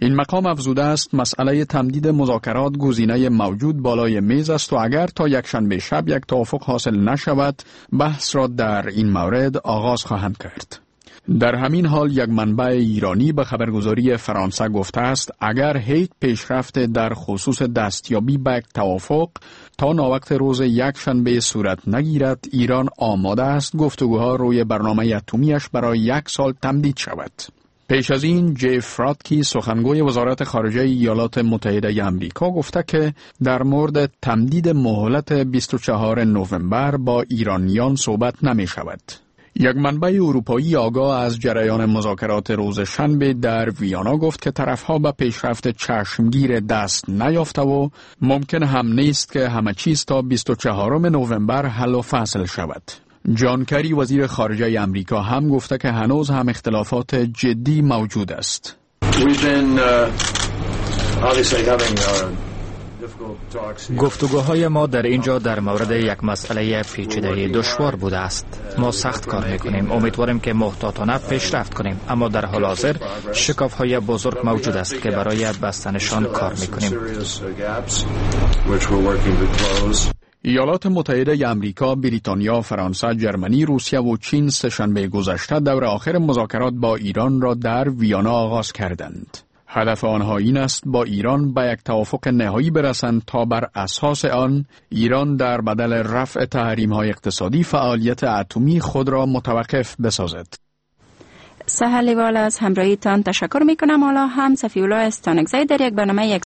این مقام افزوده است مسئله تمدید مذاکرات گزینه موجود بالای میز است و اگر تا یکشنبه شب یک توافق حاصل نشود بحث را در این مورد آغاز خواهند کرد. در همین حال یک منبع ایرانی به خبرگزاری فرانسه گفته است اگر هیچ پیشرفت در خصوص دستیابی به یک توافق تا ناوقت روز یکشنبه صورت نگیرد ایران آماده است گفتگوها روی برنامه اتمیش برای 1 سال تمدید شود. پیش از این جیف فراتکی سخنگوی وزارت خارجه ایالات متحده آمریکا گفته که در مورد تمدید مهلت 24 نوامبر با ایرانیان صحبت نمی شود. یک منبع اروپایی آگاه از جریان مذاکرات روز شنبه در ویانا گفت که طرفها به پیشرفت چشمگیر دست نیافته و ممکن هم نیست که همه چیز تا 24 نوامبر حل و فصل شود. جان کری وزیر خارجه امریکا هم گفته که هنوز هم اختلافات جدی موجود است. گفتگوهای ما در اینجا در مورد یک مسئله پیچیده دشوار بوده است. ما سخت کار میکنیم. امیدواریم که محتاطانه پیشرفت کنیم، اما در حال حاضر شکاف‌های بزرگ موجود است که برای بستنشان کار میکنیم. ایالات متحده آمریکا، بریتانیا، فرانسه، جرمنی، روسیه و چین سه‌شنبه گذشته دور آخر مذاکرات با ایران را در ویانا آغاز کردند. هدف آنها این است با ایران به یک توافق نهایی برسند تا بر اساس آن ایران در بدل رفع تحریم‌های اقتصادی فعالیت اتمی خود را متوقف بسازد. سهل لیوال از همراهیتان تشکر میکنم. حالا هم صفی الله استانکزی در یک برنامه